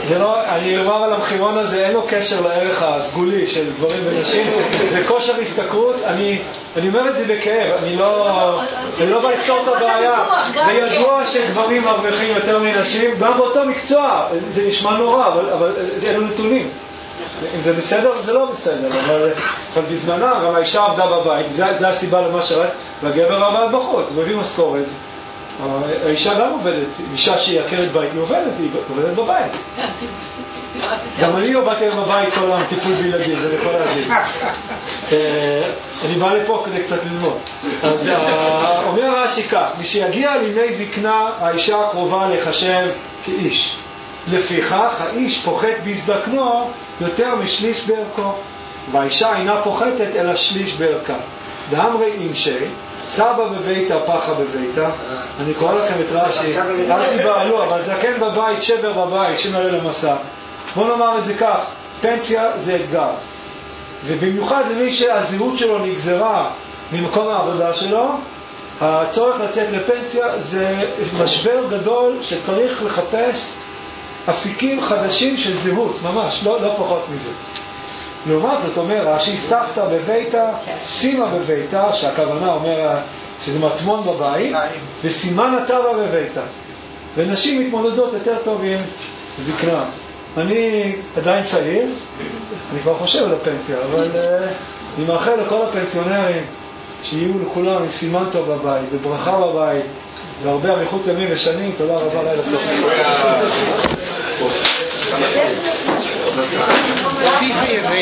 זה לא, אני אומר על המחירון הזה, אין לו קשר לערך הסגולי של גברים ונשים, זה כושר הסתכרות, אני אומר את זה בכאב, אני לא בא לפתור את הבעיה, זה ידוע שגברים מרוויחים יותר מנשים, גם באותו מקצוע, זה נשמע נורא, אבל אלו נתונים. אם זה בסדר, זה לא בסדר, אבל בזמנה גם האישה עבדה בבית, זה הסיבה למה שראית, והגבר עבד בחוץ, הוא הביא משכורת. האישה גם עובדת, אישה שהיא עקרת בית, היא עובדת בבית. גם אני לא באתי בבית כל העם טיפול בילדים, זה יכול להגיד. אני בא לפה כדי קצת ללמוד. אז אומר רש"י כך, משיגיע לימי זקנה, האישה הקרובה לחשב כאיש. לפיכך, האיש פוחת בהזדקנו יותר משליש בערכו, והאישה אינה פוחתת אלא שליש בערכה. דאמרי אימשי, סבא בביתה, פחה בביתה. אני קורא לכם את רש"י, אל תבעלו, אבל זקן בבית, שבר בבית, שמעלה למסע. בוא נאמר את זה כך, פנסיה זה אתגר. ובמיוחד למי שהזהות שלו נגזרה ממקום העבודה שלו, הצורך לצאת לפנסיה זה משבר גדול שצריך לחפש אפיקים חדשים של זהות, ממש, לא פחות מזה. לעומת זאת אומר, רש"י סבתא בביתה, סימה בביתה, שהכוונה אומר שזה מטמון בבית, וסימן הטבע בביתה. ונשים מתמודדות יותר טוב עם זקנה. אני עדיין צעיר, אני כבר חושב על הפנסיה, אבל אני מאחל לכל הפנסיונרים שיהיו לכולם עם סימן טוב בבית, וברכה בבית, והרבה אריכות ימים ושנים. תודה רבה, לילה טוב.